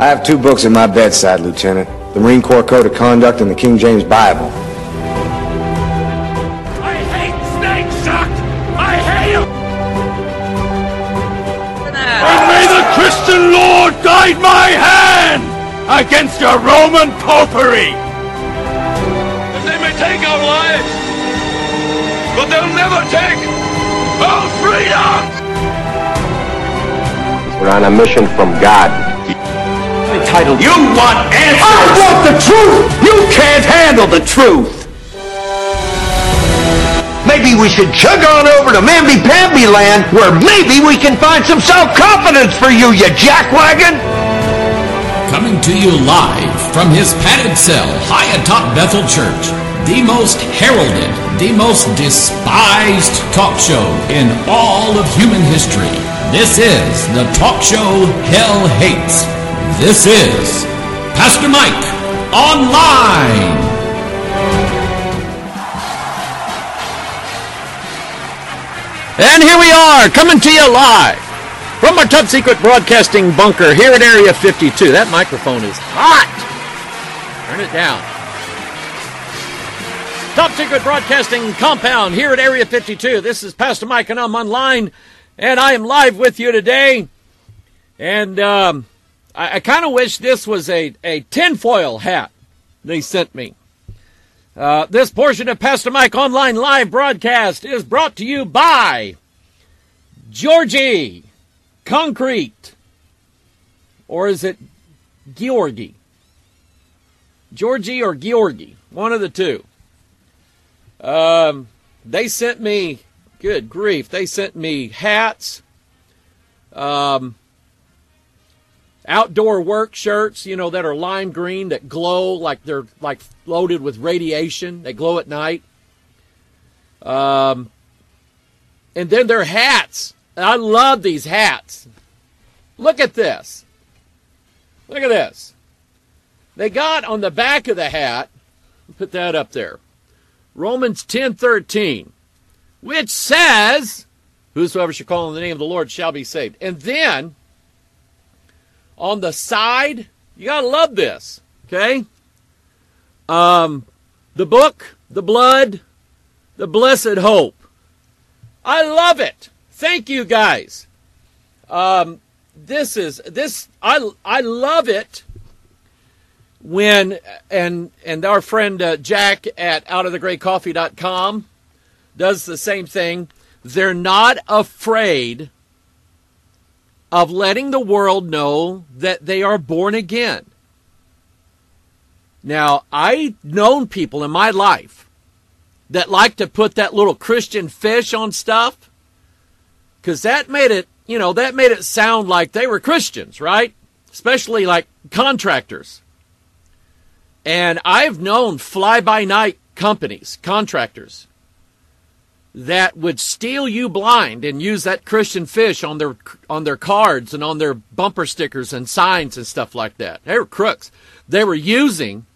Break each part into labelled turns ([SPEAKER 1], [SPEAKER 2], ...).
[SPEAKER 1] I have two books at my bedside, Lieutenant. The Marine Corps Code of Conduct and the King James Bible.
[SPEAKER 2] I hate snakes, Chuck! I hate them! And may the Christian Lord guide my hand against your Roman popery! And they may take our lives, but they'll never take our freedom!
[SPEAKER 3] We're on a mission from God.
[SPEAKER 2] Entitled, you want answers! I want the truth! You can't handle the truth!
[SPEAKER 3] Maybe we should chug on over to Mamby-Pamby land where maybe we can find some self-confidence for you, you jackwagon!
[SPEAKER 4] Coming to you live from his padded cell high atop Bethel Church, the most heralded, the most despised talk show in all of human history. This is the talk show hell hates. This is Pastor Mike Online.
[SPEAKER 5] And here we are, coming to you live from our top secret broadcasting bunker here at Area 52. That microphone is hot. Turn it down. Top secret broadcasting compound here at Area 52. This is Pastor Mike and I'm online. And I am live with you today. And I kind of wish this was a tinfoil hat they sent me. This portion of Pastor Mike Online Live broadcast is brought to you by Georgie Concrete. Or is it Georgie? Georgie or Georgie? One of the two. They sent me, good grief, they sent me hats, outdoor work shirts, you know, that are lime green, that glow like they're like loaded with radiation. They glow at night. And then their hats. I love these hats. Look at this. Look at this. They got on the back of the hat, put that up there, Romans 10:13, which says, whosoever shall call on the name of the Lord shall be saved. And then on the side, you gotta love this, okay? The book, the blood, the blessed hope. I love it. Thank you guys. I love it when, and our friend Jack at outofthegraycoffee.com does the same thing. They're not afraid of letting the world know that they are born again. Now, I've known people in my life that like to put that little Christian fish on stuff because that made it, you know, that made it sound like they were Christians, right? Especially like contractors. And I've known fly-by-night companies, contractors, that would steal you blind and use that Christian fish on their cards and on their bumper stickers and signs and stuff like that. They were crooks. They were using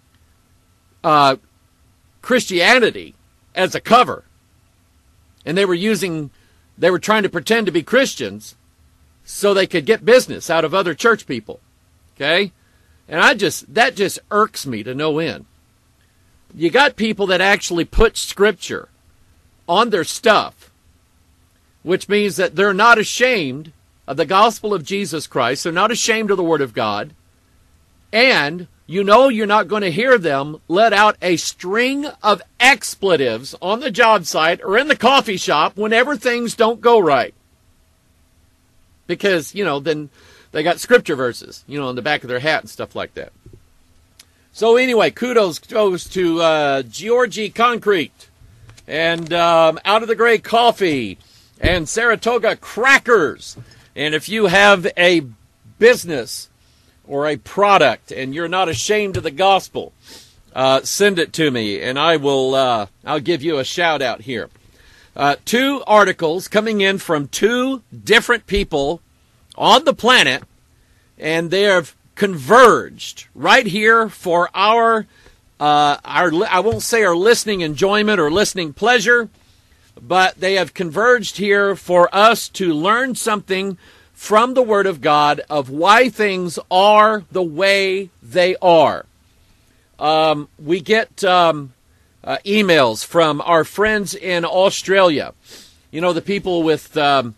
[SPEAKER 5] Christianity as a cover. And they were trying to pretend to be Christians so they could get business out of other church people. Okay? And that just irks me to no end. You got people that actually put Scripture on their stuff, which means that they're not ashamed of the gospel of Jesus Christ. They're not ashamed of the Word of God. And you know you're not going to hear them let out a string of expletives on the job site or in the coffee shop whenever things don't go right. Because, you know, then they got scripture verses, you know, on the back of their hat and stuff like that. So anyway, kudos goes to Georgie Concrete and Out of the Gray Coffee and Saratoga Crackers. And if you have a business or a product and you're not ashamed of the gospel, send it to me and I will I'll give you a shout out here. 2 articles coming in from 2 different people on the planet, and they have converged right here for our I won't say our listening enjoyment or listening pleasure, but they have converged here for us to learn something from the Word of God of why things are the way they are. We get emails from our friends in Australia. You know, the people with the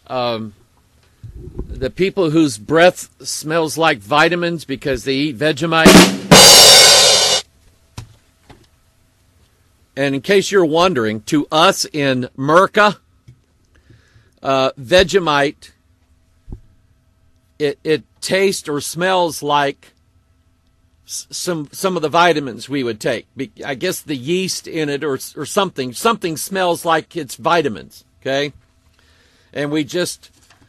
[SPEAKER 5] people whose breath smells like vitamins because they eat Vegemite. And in case you're wondering, to us in Merca, Vegemite, it tastes or smells like some of the vitamins we would take. I guess the yeast in it or something smells like it's vitamins, okay? And we just,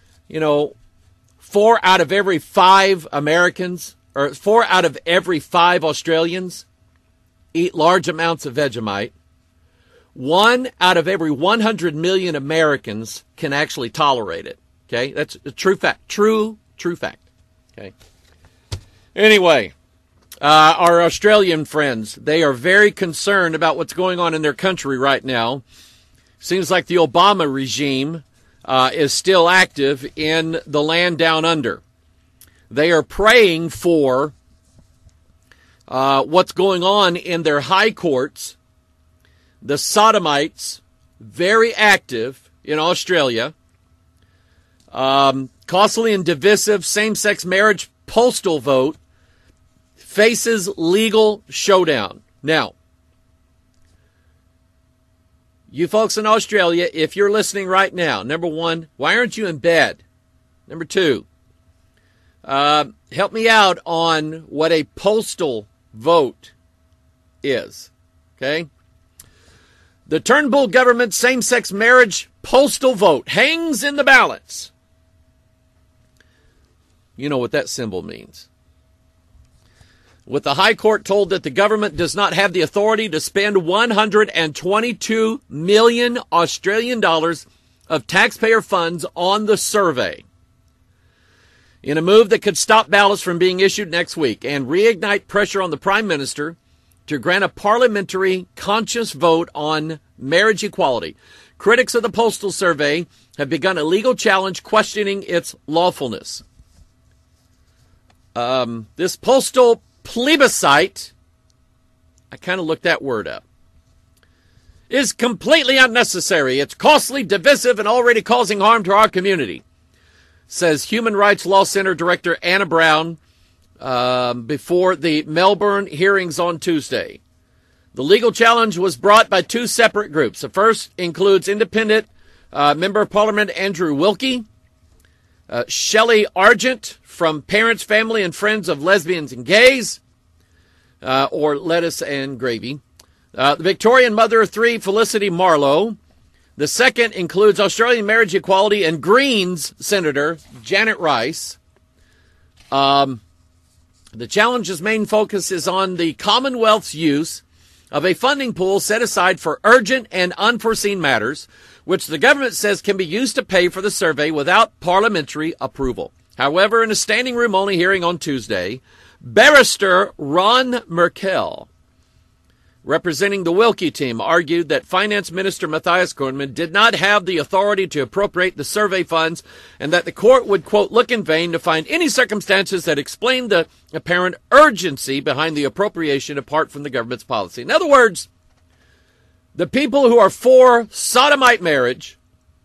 [SPEAKER 5] 4 out of every 5 Americans, or 4 out of every 5 Australians eat large amounts of Vegemite. 1 out of every 100 million Americans can actually tolerate it, okay? That's a true fact. True fact, okay? Anyway, our Australian friends, they are very concerned about what's going on in their country right now. Seems like the Obama regime is still active in the land down under. They are praying for what's going on in their high courts. The Sodomites, very active in Australia. Costly and divisive same-sex marriage postal vote faces legal showdown. Now, you folks in Australia, if you're listening right now, number 1, why aren't you in bed? Number 2, help me out on what a postal vote is. Okay? The Turnbull government same-sex marriage postal vote hangs in the balance. You know what that symbol means. With the High Court told that the government does not have the authority to spend 122 million Australian dollars of taxpayer funds on the survey. In a move that could stop ballots from being issued next week and reignite pressure on the Prime Minister to grant a parliamentary conscious vote on marriage equality, critics of the postal survey have begun a legal challenge questioning its lawfulness. This postal plebiscite, I kind of looked that word up, is completely unnecessary. It's costly, divisive, and already causing harm to our community, says Human Rights Law Center Director Anna Brown before the Melbourne hearings on Tuesday. The legal challenge was brought by 2 separate groups. The first includes independent Member of Parliament Andrew Wilkie, Shelley Argent from Parents, Family, and Friends of Lesbians and Gays, or Lettuce and Gravy. The Victorian mother of 3, Felicity Marlowe. The second includes Australian Marriage Equality and Greens Senator Janet Rice. The challenge's main focus is on the Commonwealth's use of a funding pool set aside for urgent and unforeseen matters, which the government says can be used to pay for the survey without parliamentary approval. However, in a standing room only hearing on Tuesday, Barrister Ron Merkel, representing the Wilkie team, argued that Finance Minister Matthias Cormann did not have the authority to appropriate the survey funds and that the court would, quote, look in vain to find any circumstances that explained the apparent urgency behind the appropriation apart from the government's policy. In other words, the people who are for sodomite marriage,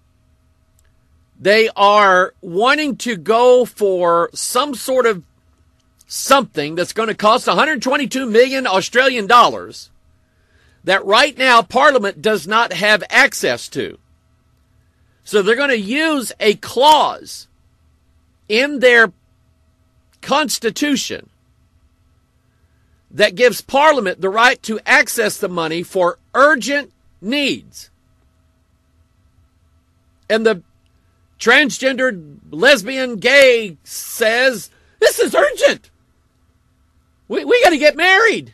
[SPEAKER 5] they are wanting to go for some sort of something that's going to cost 122 million Australian dollars that right now Parliament does not have access to. So they're going to use a clause in their Constitution that gives Parliament the right to access the money for urgent needs. And the transgendered, lesbian, gay says, this is urgent. We got to get married.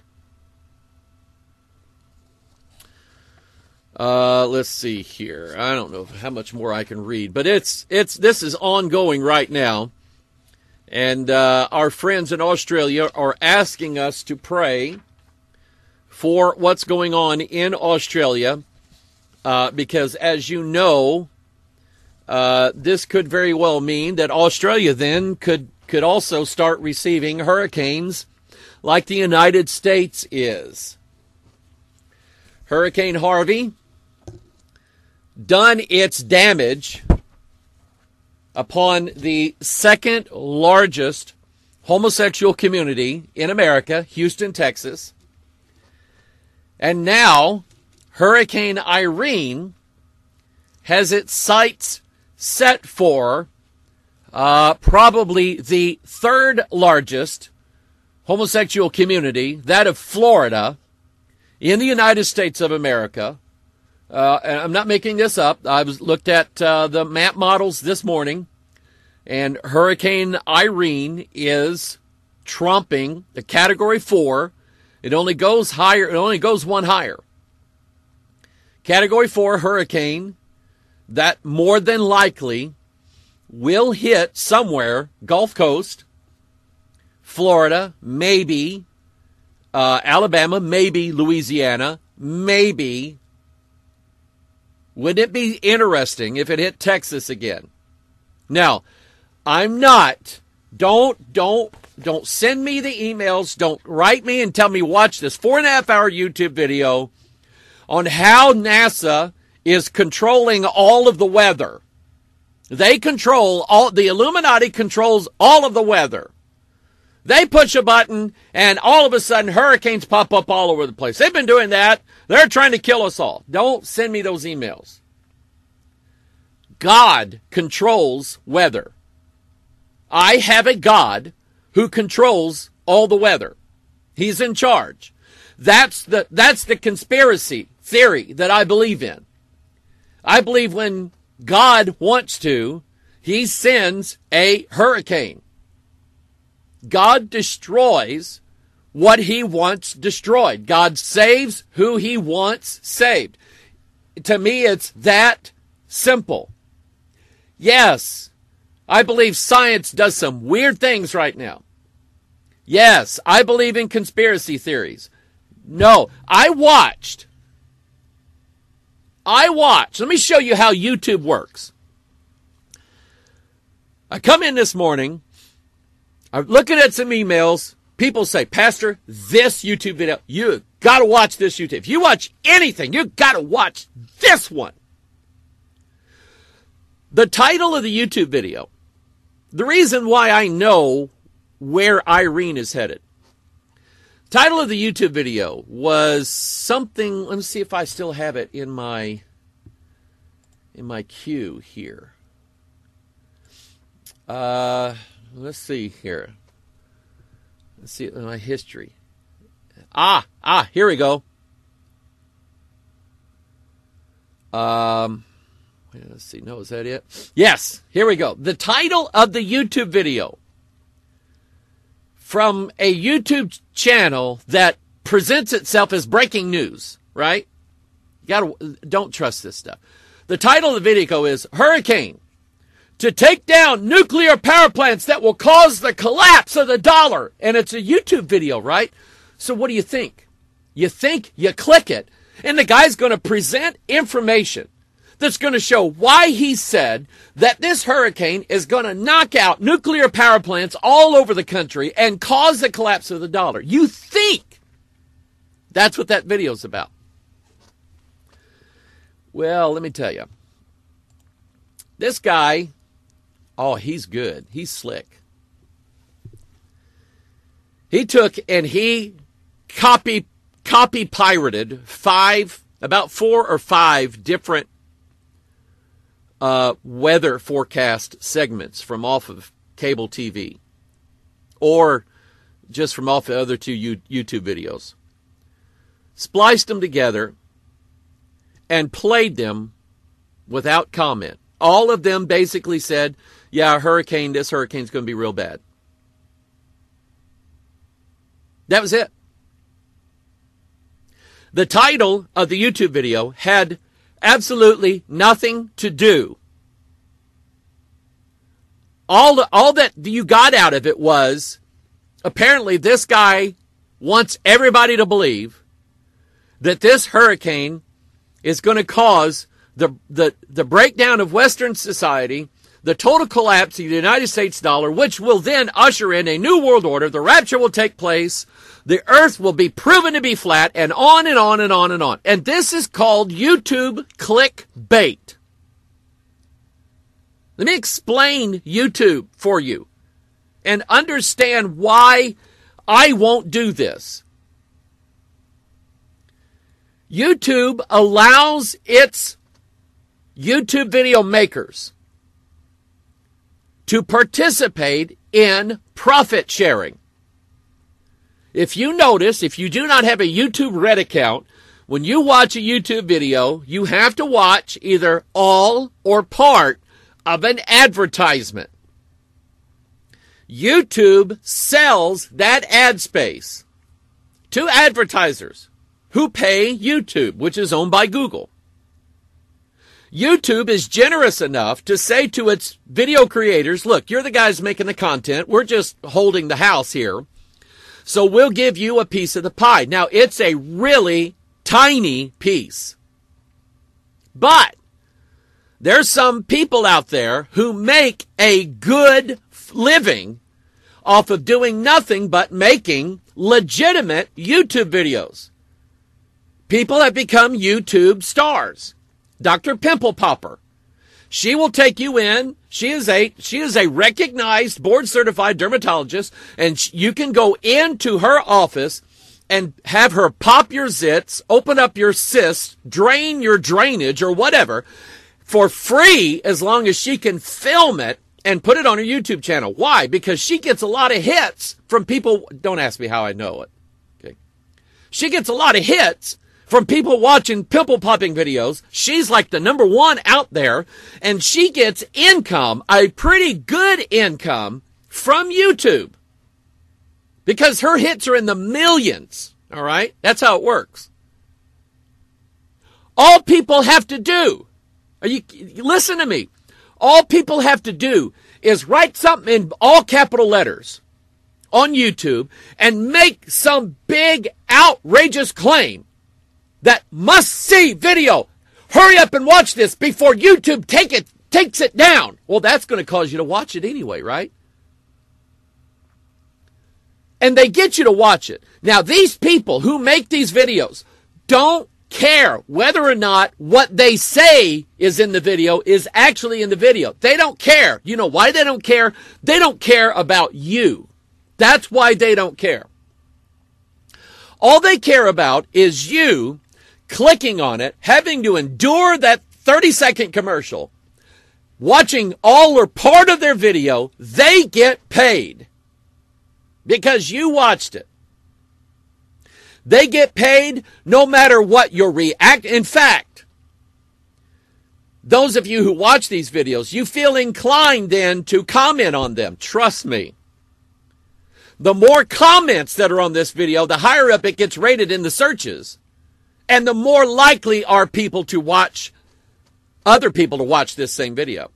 [SPEAKER 5] Let's see here. I don't know how much more I can read, but this is ongoing right now. And our friends in Australia are asking us to pray for what's going on in Australia, because as you know, this could very well mean that Australia then could also start receiving hurricanes like the United States is. Hurricane Harvey done its damage upon the second largest homosexual community in America, Houston, Texas. And now Hurricane Irene has its sights set for probably the third largest homosexual community, that of Florida, in the United States of America. And I'm not making this up. I looked at the map models this morning, and Hurricane Irene is trumping the Category 4. It only goes higher. It only goes one higher. Category 4 hurricane that more than likely will hit somewhere, Gulf Coast, Florida, maybe Alabama, maybe Louisiana, maybe. Wouldn't it be interesting if it hit Texas again? Now, I'm not. Don't send me the emails. Don't write me and tell me watch this 4.5-hour YouTube video on how NASA is controlling all of the weather. They control the Illuminati controls all of the weather. They push a button and all of a sudden hurricanes pop up all over the place. They've been doing that. They're trying to kill us all. Don't send me those emails. God controls weather. I have a God who controls all the weather. He's in charge. That's the conspiracy theory that I believe in. I believe when God wants to, he sends a hurricane. God destroys what he wants destroyed. God saves who he wants saved. To me, it's that simple. Yes, I believe science does some weird things right now. Yes, I believe in conspiracy theories. No, I watched. Let me show you how YouTube works. I come in this morning. I'm looking at some emails. People say, Pastor, this YouTube video, you got to watch this YouTube. If you watch anything, you got to watch this one. The title of the YouTube video, the reason why I know where Irene is headed. Title of the YouTube video was something, let me see if I still have it in my queue here. Let's see here. Let's see in my history. Here we go. Let's see. No, is that it? Yes, here we go. The title of the YouTube video from a YouTube channel that presents itself as breaking news, right? Don't trust this stuff. The title of the video is Hurricane to take down nuclear power plants that will cause the collapse of the dollar. And it's a YouTube video, right? So what do you think? You think you click it, and the guy's going to present information that's going to show why he said that this hurricane is going to knock out nuclear power plants all over the country and cause the collapse of the dollar. You think that's what that video's about. Well, let me tell you. This guy, he's good. He's slick. He took and he copy pirated about 4 or 5 different weather forecast segments from off of cable TV or just from off the other 2 YouTube videos. Spliced them together and played them without comment. All of them basically said, yeah, this hurricane's going to be real bad. That was it. The title of the YouTube video had absolutely nothing to do. All that you got out of it was, apparently this guy wants everybody to believe that this hurricane is going to cause the breakdown of Western society, the total collapse of the United States dollar, which will then usher in a new world order. The rapture will take place. The earth will be proven to be flat, and on and on and on and on. And this is called YouTube clickbait. Let me explain YouTube for you and understand why I won't do this. YouTube allows its YouTube video makers to participate in profit sharing. If you notice, if you do not have a YouTube Red account, when you watch a YouTube video, you have to watch either all or part of an advertisement. YouTube sells that ad space to advertisers who pay YouTube, which is owned by Google. YouTube is generous enough to say to its video creators, look, you're the guys making the content. We're just holding the house here. So we'll give you a piece of the pie. Now, it's a really tiny piece. But there's some people out there who make a good living off of doing nothing but making legitimate YouTube videos. People have become YouTube stars. Dr. Pimple Popper. She will take you in. She is a recognized board-certified dermatologist, and you can go into her office and have her pop your zits, open up your cysts, drain your drainage or whatever for free as long as she can film it and put it on her YouTube channel. Why? Because she gets a lot of hits from people. Don't ask me how I know it. Okay. She gets a lot of hits from people watching pimple popping videos. She's like the number one out there, and she gets income, a pretty good income, from YouTube because her hits are in the millions. All right? That's how it works. All people have to do, listen to me, all people have to do is write something in all capital letters on YouTube and make some big outrageous claim that must-see video. Hurry up and watch this before YouTube takes it down. Well, that's going to cause you to watch it anyway, right? And they get you to watch it. Now, these people who make these videos don't care whether or not what they say is in the video is actually in the video. They don't care. You know why they don't care? They don't care about you. That's why they don't care. All they care about is you clicking on it, having to endure that 30-second commercial, watching all or part of their video. They get paid because you watched it. They get paid no matter what your react. In fact, those of you who watch these videos, you feel inclined then to comment on them. Trust me. The more comments that are on this video, the higher up it gets rated in the searches. And the more likely are people to watch, other people to watch this same video.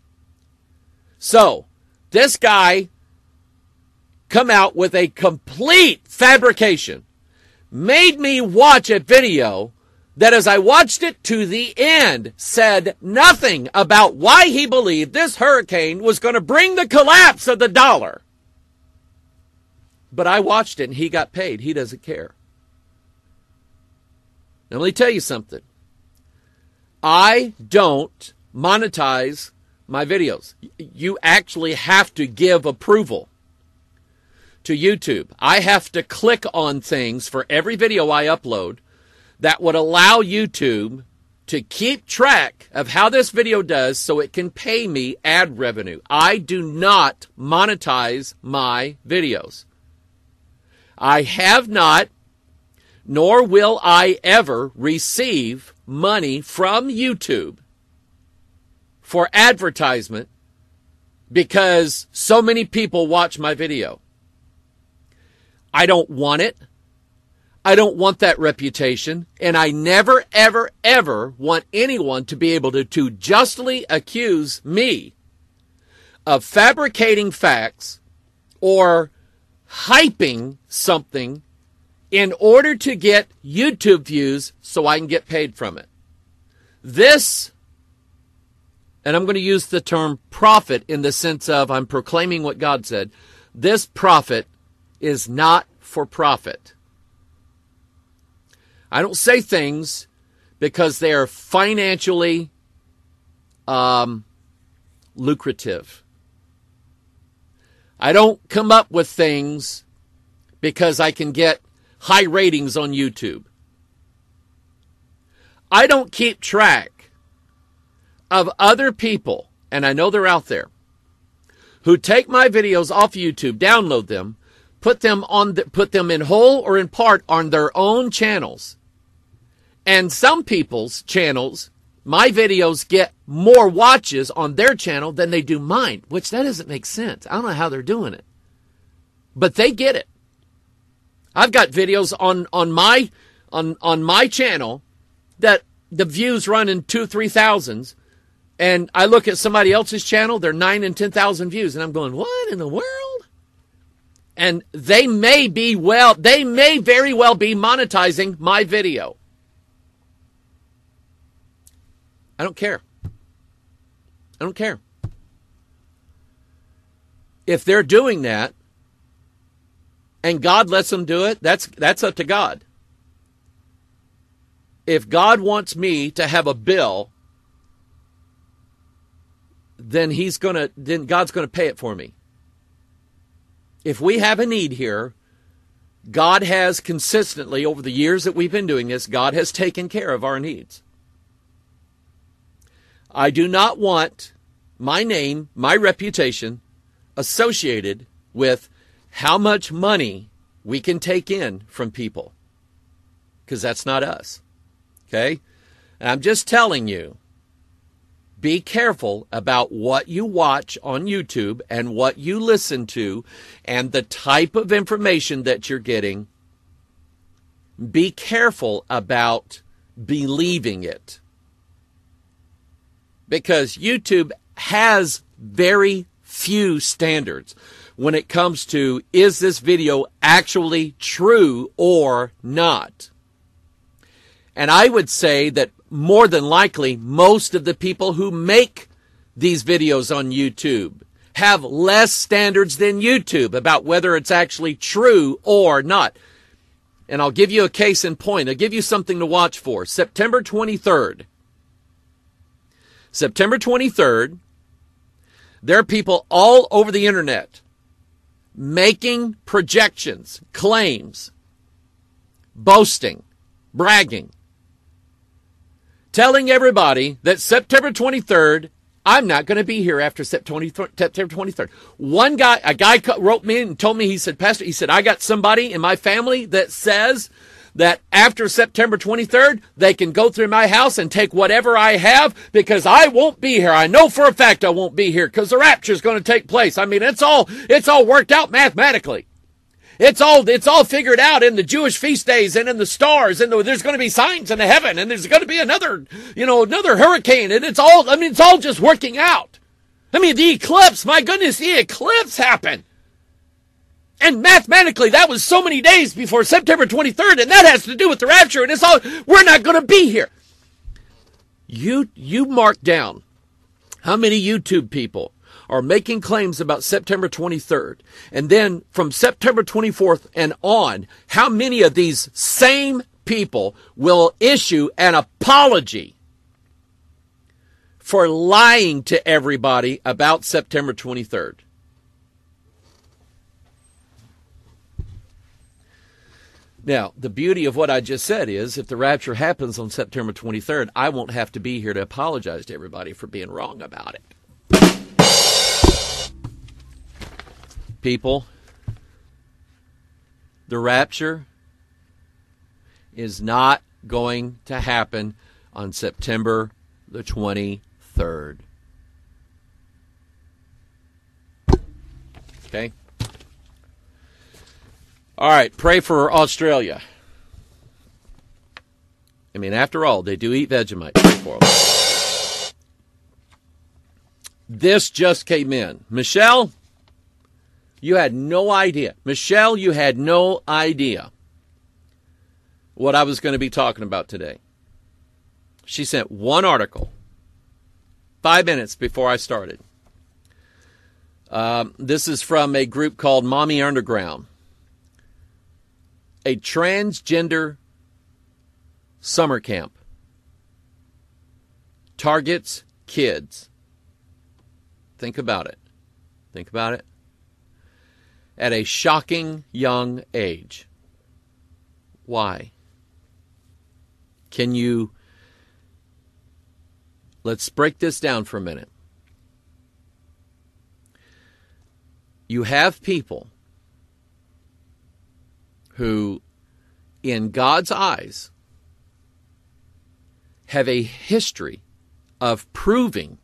[SPEAKER 5] So, this guy come out with a complete fabrication. Made me watch a video that as I watched it to the end said nothing about why he believed this hurricane was going to bring the collapse of the dollar. But I watched it and he got paid. He doesn't care. Now, let me tell you something. I don't monetize my videos. You actually have to give approval to YouTube. I have to click on things for every video I upload that would allow YouTube to keep track of how this video does so it can pay me ad revenue. I do not monetize my videos. I have not, nor will I ever receive money from YouTube for advertisement because so many people watch my video. I don't want it. I don't want that reputation. And I never, ever, ever want anyone to be able to justly accuse me of fabricating facts or hyping something in order to get YouTube views so I can get paid from it. This and I'm going to use the term prophet in the sense of I'm proclaiming what God said, this prophet is not for profit. I don't say things because they are financially lucrative. I don't come up with things because I can get high ratings on YouTube. I don't keep track of other people, and I know they're out there, who take my videos off YouTube, download them, put them in whole or in part on their own channels. And some people's channels, my videos get more watches on their channel than they do mine, which that doesn't make sense. I don't know how they're doing it, but they get it. I've got videos on my channel that the views run in 2,000-3,000s, and I look at somebody else's channel, they're 9,000 and 10,000 views, and I'm going, what in the world? And they may very well be monetizing my video. I don't care. I don't care. If they're doing that, and God lets them do it, that's up to God. If God wants me to have a bill, then God's going to pay it for me. If we have a need here, God has consistently, over the years that we've been doing this, God has taken care of our needs. I do not want my name, my reputation, associated with how much money we can take in from people, because that's not us. Okay? And I'm just telling you, be careful about what you watch on YouTube and what you listen to and the type of information that you're getting. Be careful about believing it. Because YouTube has very few standards when it comes to, is this video actually true or not? And I would say that more than likely, most of the people who make these videos on YouTube have less standards than YouTube about whether it's actually true or not. And I'll give you a case in point. I'll give you something to watch for. September 23rd. September 23rd, there are people all over the internet making projections, claims, boasting, bragging, telling everybody that September 23rd, I'm not going to be here after September 23rd. A guy wrote me and told me, he said, Pastor, I got somebody in my family that says that after September 23rd, they can go through my house and take whatever I have because I won't be here. I know for a fact I won't be here because the rapture is going to take place. I mean, it's all worked out mathematically. It's all figured out in the Jewish feast days and in the stars, and there's going to be signs in the heaven, and there's going to be another hurricane, and it's all just working out. I mean, the eclipse, my goodness, the eclipse happened. And mathematically, that was so many days before September 23rd, and that has to do with the rapture, and we're not going to be here. You mark down how many YouTube people are making claims about September 23rd. And then from September 24th and on, how many of these same people will issue an apology for lying to everybody about September 23rd? Now, the beauty of what I just said is if the rapture happens on September 23rd, I won't have to be here to apologize to everybody for being wrong about it. People, the rapture is not going to happen on September the 23rd. Okay? All right, pray for Australia. I mean, after all, they do eat Vegemite. Pray for them. This just came in. Michelle, you had no idea. Michelle, you had no idea what I was going to be talking about today. She sent one article. 5 minutes before I started. This is from a group called Mommy Underground. A transgender summer camp targets kids. Think about it. Think about it. At a shocking young age. Why? Let's break this down for a minute. You have people who, in God's eyes, have a history of proving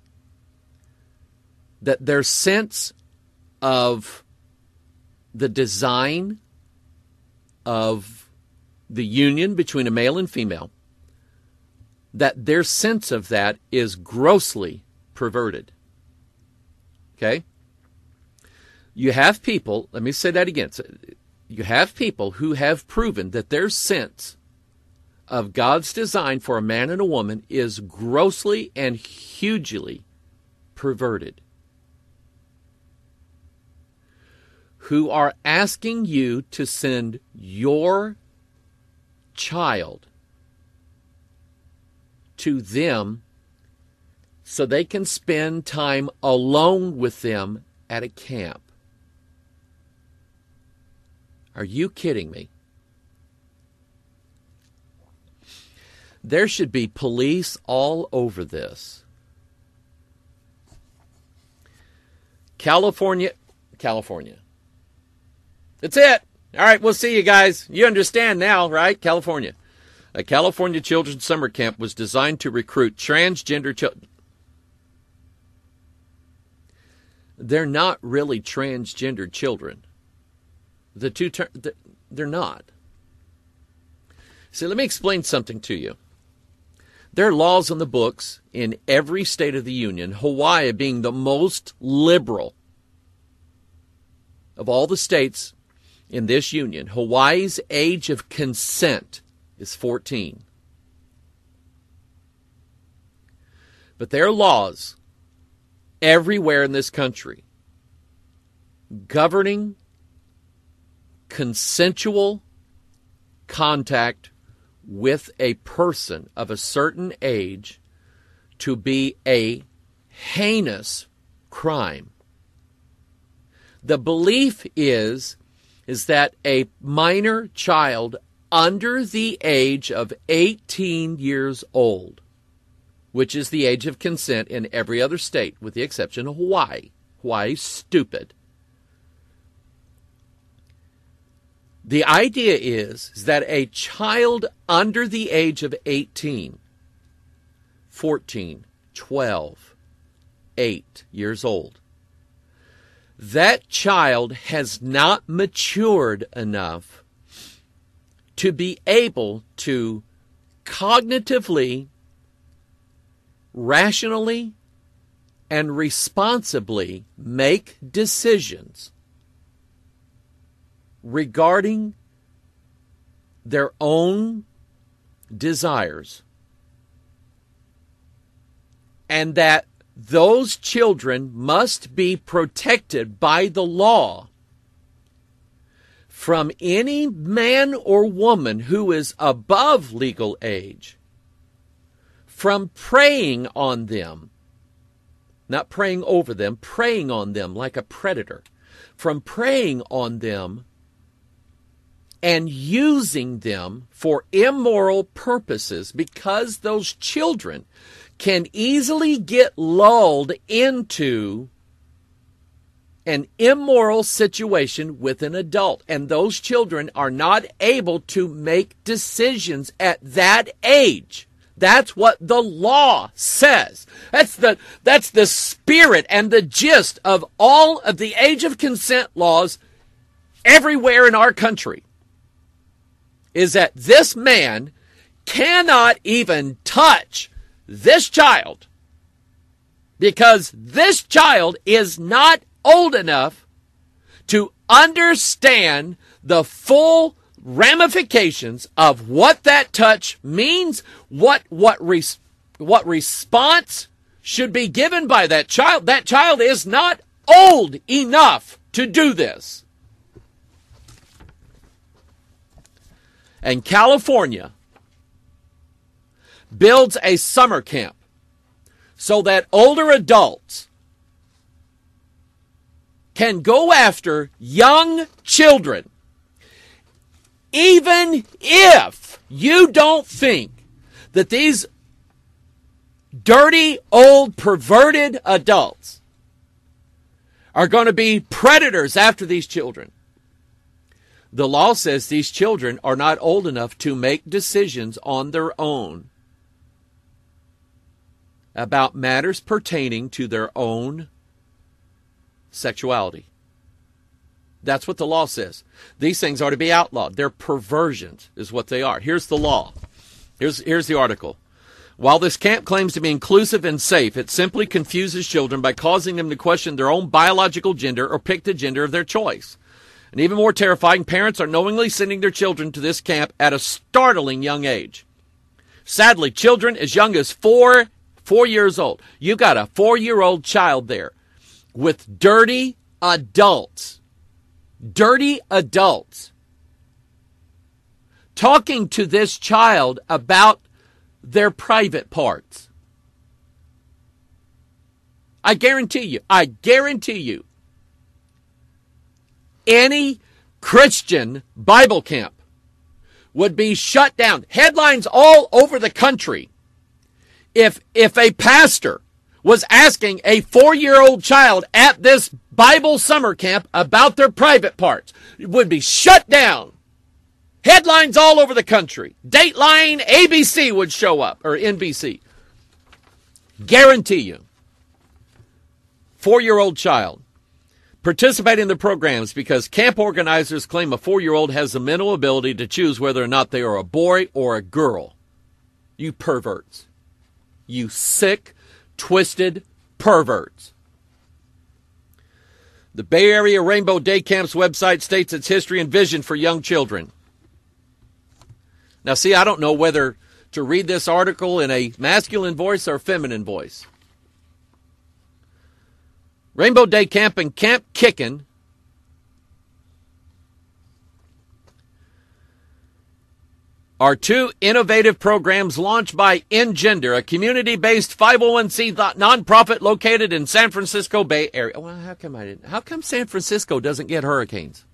[SPEAKER 5] that their sense of the design of the union between a male and female, that their sense of that is grossly perverted. Okay? You have people, let me say that again. You have people who have proven that their sense of God's design for a man and a woman is grossly and hugely perverted, who are asking you to send your child to them so they can spend time alone with them at a camp. Are you kidding me? There should be police all over this. California. That's it. All right, we'll see you guys. You understand now, right? California. A California children's summer camp was designed to recruit transgender children. They're not really transgender children. They're not. See, let me explain something to you. There are laws on the books in every state of the union, Hawaii being the most liberal of all the states in this union. Hawaii's age of consent is 14. But there are laws everywhere in this country governing consensual contact with a person of a certain age to be a heinous crime. The belief is that a minor child under the age of 18 years old, which is the age of consent in every other state, with the exception of Hawaii. Hawaii's stupid. The idea is that a child under the age of 18, 14, 12, 8 years old, that child has not matured enough to be able to cognitively, rationally, and responsibly make decisions regarding their own desires, and that those children must be protected by the law from any man or woman who is above legal age from preying on them, not preying over them, preying on them like a predator, from preying on them and using them for immoral purposes, because those children can easily get lulled into an immoral situation with an adult. And those children are not able to make decisions at that age. That's what the law says. That's the spirit and the gist of all of the age of consent laws everywhere in our country, is that this man cannot even touch this child because this child is not old enough to understand the full ramifications of what that touch means, what response should be given by that child. That child is not old enough to do this. And California builds a summer camp so that older adults can go after young children, even if you don't think that these dirty, old, perverted adults are going to be predators after these children. The law says these children are not old enough to make decisions on their own about matters pertaining to their own sexuality. That's what the law says. These things are to be outlawed. They're perversions, is what they are. Here's the law. Here's the article. While this camp claims to be inclusive and safe, it simply confuses children by causing them to question their own biological gender or pick the gender of their choice. And even more terrifying, parents are knowingly sending their children to this camp at a startling young age. Sadly, children as young as 4 years old. You got a 4-year-old child there with dirty adults. Dirty adults. Talking to this child about their private parts. I guarantee you, any Christian Bible camp would be shut down. Headlines all over the country. If a pastor was asking a 4-year-old child at this Bible summer camp about their private parts, it would be shut down. Headlines all over the country. Dateline, ABC would show up, or NBC. Guarantee you. 4-year-old child. Participate in the programs because camp organizers claim a 4-year-old has the mental ability to choose whether or not they are a boy or a girl. You perverts. You sick, twisted perverts. The Bay Area Rainbow Day Camp's website states its history and vision for young children. Now, see, I don't know whether to read this article in a masculine voice or feminine voice. Rainbow Day Camp and Camp Kickin' are two innovative programs launched by Engender, a community-based 501c nonprofit located in San Francisco Bay Area. Well, how come San Francisco doesn't get hurricanes?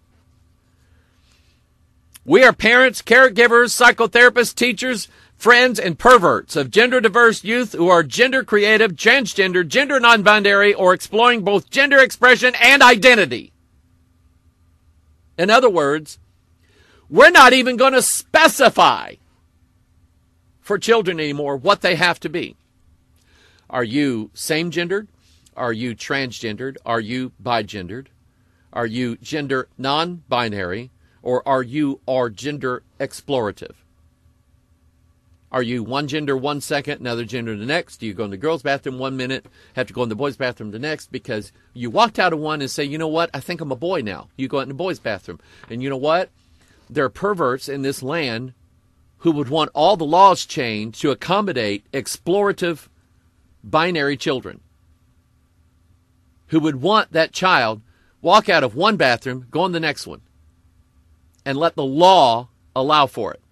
[SPEAKER 5] We are parents, caregivers, psychotherapists, teachers, friends, and perverts of gender-diverse youth who are gender-creative, transgender, gender non-binary, or exploring both gender expression and identity. In other words, we're not even going to specify for children anymore what they have to be. Are you same-gendered? Are you transgendered? Are you bigendered? Are you gender non-binary? Or are you gender explorative? Are you one gender 1 second, another gender the next? Do you go in the girls' bathroom 1 minute, have to go in the boys' bathroom the next because you walked out of one and say, you know what, I think I'm a boy now. You go out in the boys' bathroom. And you know what? There are perverts in this land who would want all the laws changed to accommodate explorative binary children. Who would want that child walk out of one bathroom, go in the next one. And let the law allow for it.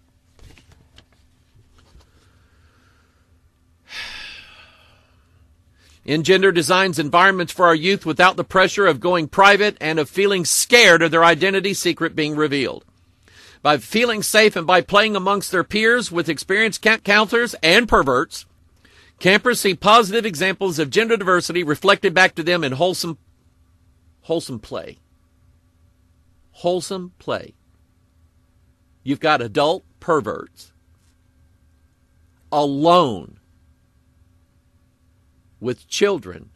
[SPEAKER 5] Engender designs environments for our youth without the pressure of going private and of feeling scared of their identity secret being revealed. By feeling safe and by playing amongst their peers with experienced camp counselors and perverts, campers see positive examples of gender diversity reflected back to them in wholesome play. Wholesome play. You've got adult perverts alone with children,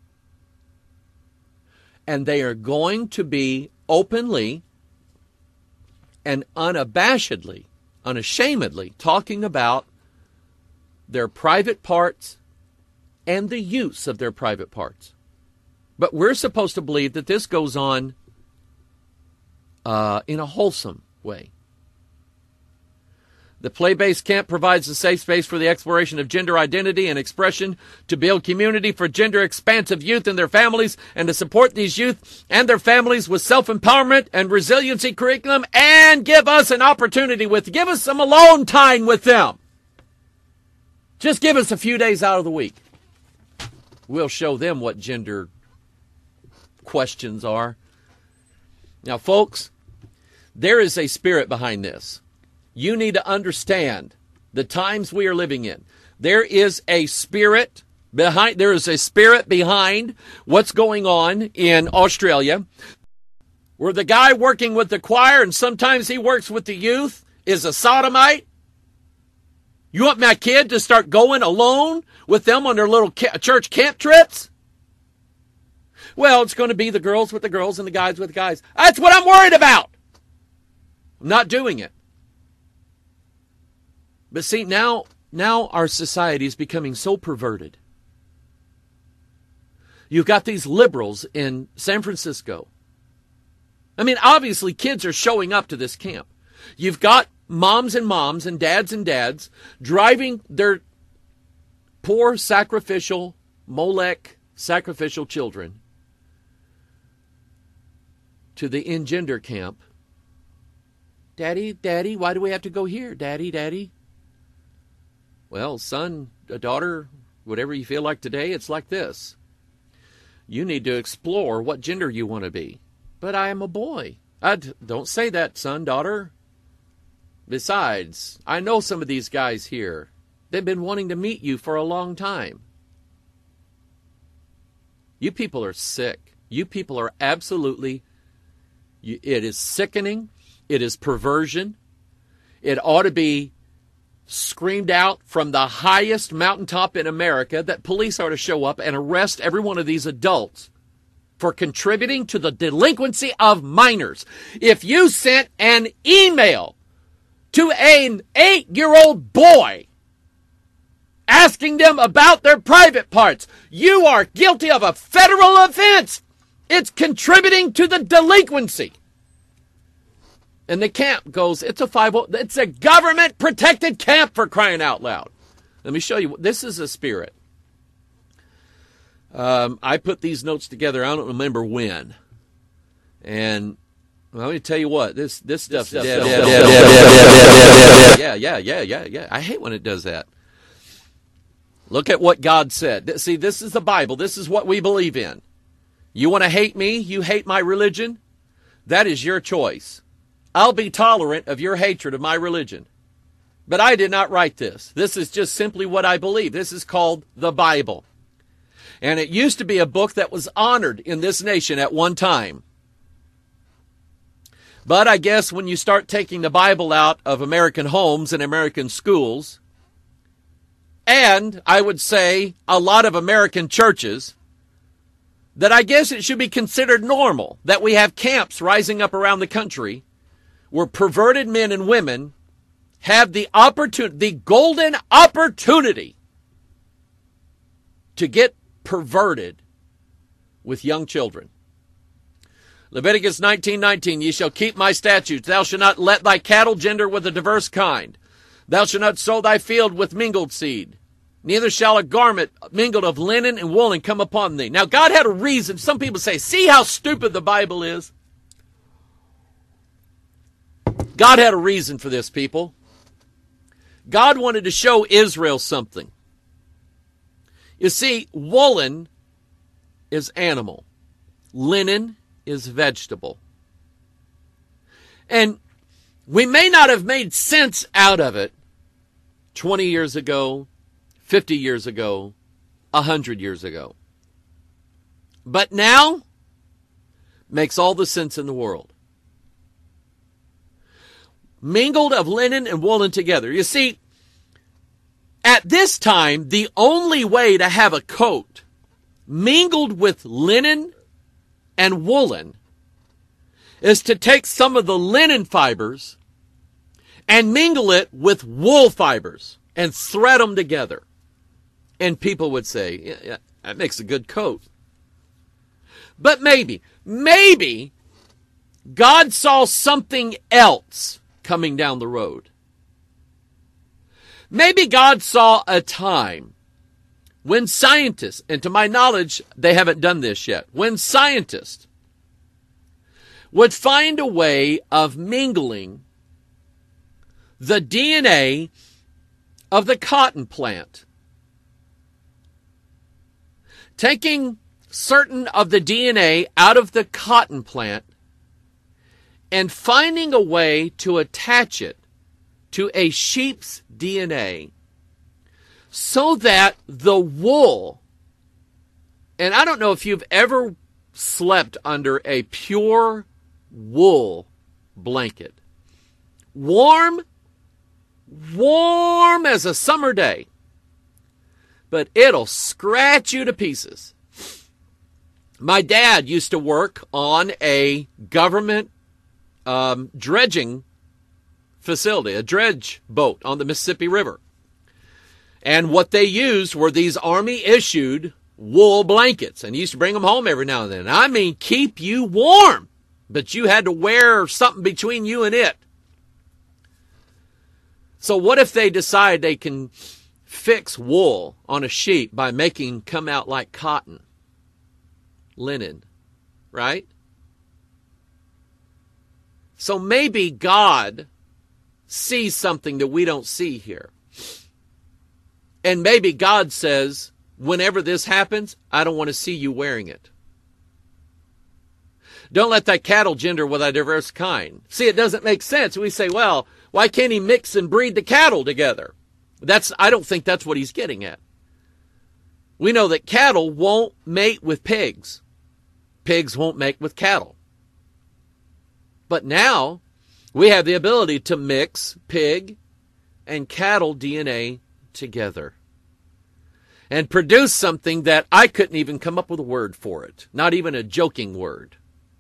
[SPEAKER 5] and they are going to be openly and unashamedly talking about their private parts and the use of their private parts. But we're supposed to believe that this goes on in a wholesome way. The play-based camp provides a safe space for the exploration of gender identity and expression, to build community for gender-expansive youth and their families, and to support these youth and their families with self-empowerment and resiliency curriculum, and give us an opportunity give us some alone time with them. Just give us a few days out of the week. We'll show them what gender questions are. Now, folks, there is a spirit behind this. You need to understand the times we are living in. There is a spirit behind what's going on in Australia, where the guy working with the choir, and sometimes he works with the youth, is a sodomite. You want my kid to start going alone with them on their little church camp trips? Well, it's going to be the girls with the girls and the guys with the guys. That's what I'm worried about. I'm not doing it. But see, now our society is becoming so perverted. You've got these liberals in San Francisco. I mean, obviously, kids are showing up to this camp. You've got moms and dads driving their poor sacrificial, Molech sacrificial children to the engender camp. Daddy, why do we have to go here? Daddy. Well, son, a daughter, whatever you feel like today, it's like this. You need to explore what gender you want to be. But I am a boy. Don't say that, son, daughter. Besides, I know some of these guys here. They've been wanting to meet you for a long time. You people are sick. You people are absolutely, it is sickening. It is perversion. It ought to be screamed out from the highest mountaintop in America that police are to show up and arrest every one of these adults for contributing to the delinquency of minors. If you sent an email to an 8-year-old boy asking them about their private parts, you are guilty of a federal offense. It's contributing to the delinquency. And the camp goes, it's a government-protected camp, for crying out loud. Let me show you. This is a spirit. I put these notes together, I don't remember when. And well, let me tell you what, this stuff's dead. Yeah. I hate when it does that. Look at what God said. See, this is the Bible. This is what we believe in. You want to hate me? You hate my religion? That is your choice. I'll be tolerant of your hatred of my religion. But I did not write this. This is just simply what I believe. This is called the Bible. And it used to be a book that was honored in this nation at one time. But I guess when you start taking the Bible out of American homes and American schools, and I would say a lot of American churches, that I guess it should be considered normal that we have camps rising up around the country where perverted men and women have the golden opportunity to get perverted with young children. Leviticus 19:19, ye shall keep my statutes. Thou shalt not let thy cattle gender with a diverse kind. Thou shalt not sow thy field with mingled seed. Neither shall a garment mingled of linen and woolen come upon thee. Now, God had a reason. Some people say, see how stupid the Bible is? God had a reason for this, people. God wanted to show Israel something. You see, woolen is animal. Linen is vegetable. And we may not have made sense out of it 20 years ago, 50 years ago, 100 years ago. But now, makes all the sense in the world. Mingled of linen and woolen together. You see, at this time, the only way to have a coat mingled with linen and woolen is to take some of the linen fibers and mingle it with wool fibers and thread them together. And people would say, yeah, that makes a good coat. But maybe God saw something else coming down the road. Maybe God saw a time when scientists, and to my knowledge, they haven't done this yet, when scientists would find a way of mingling the DNA of the cotton plant, taking certain of the DNA out of the cotton plant and finding a way to attach it to a sheep's DNA so that the wool, and I don't know if you've ever slept under a pure wool blanket, warm as a summer day, but it'll scratch you to pieces. My dad used to work on a government dredging facility, a dredge boat on the Mississippi River. And what they used were these Army-issued wool blankets. And he used to bring them home every now and then. I mean, keep you warm. But you had to wear something between you and it. So what if they decide they can fix wool on a sheep by making come out like cotton, linen, right? So maybe God sees something that we don't see here. And maybe God says, whenever this happens, I don't want to see you wearing it. Don't let thy cattle gender with thy diverse kind. See, it doesn't make sense. We say, well, why can't he mix and breed the cattle together? I don't think that's what he's getting at. We know that cattle won't mate with pigs. Pigs won't mate with cattle. But now we have the ability to mix pig and cattle DNA together and produce something that I couldn't even come up with a word for it, not even a joking word.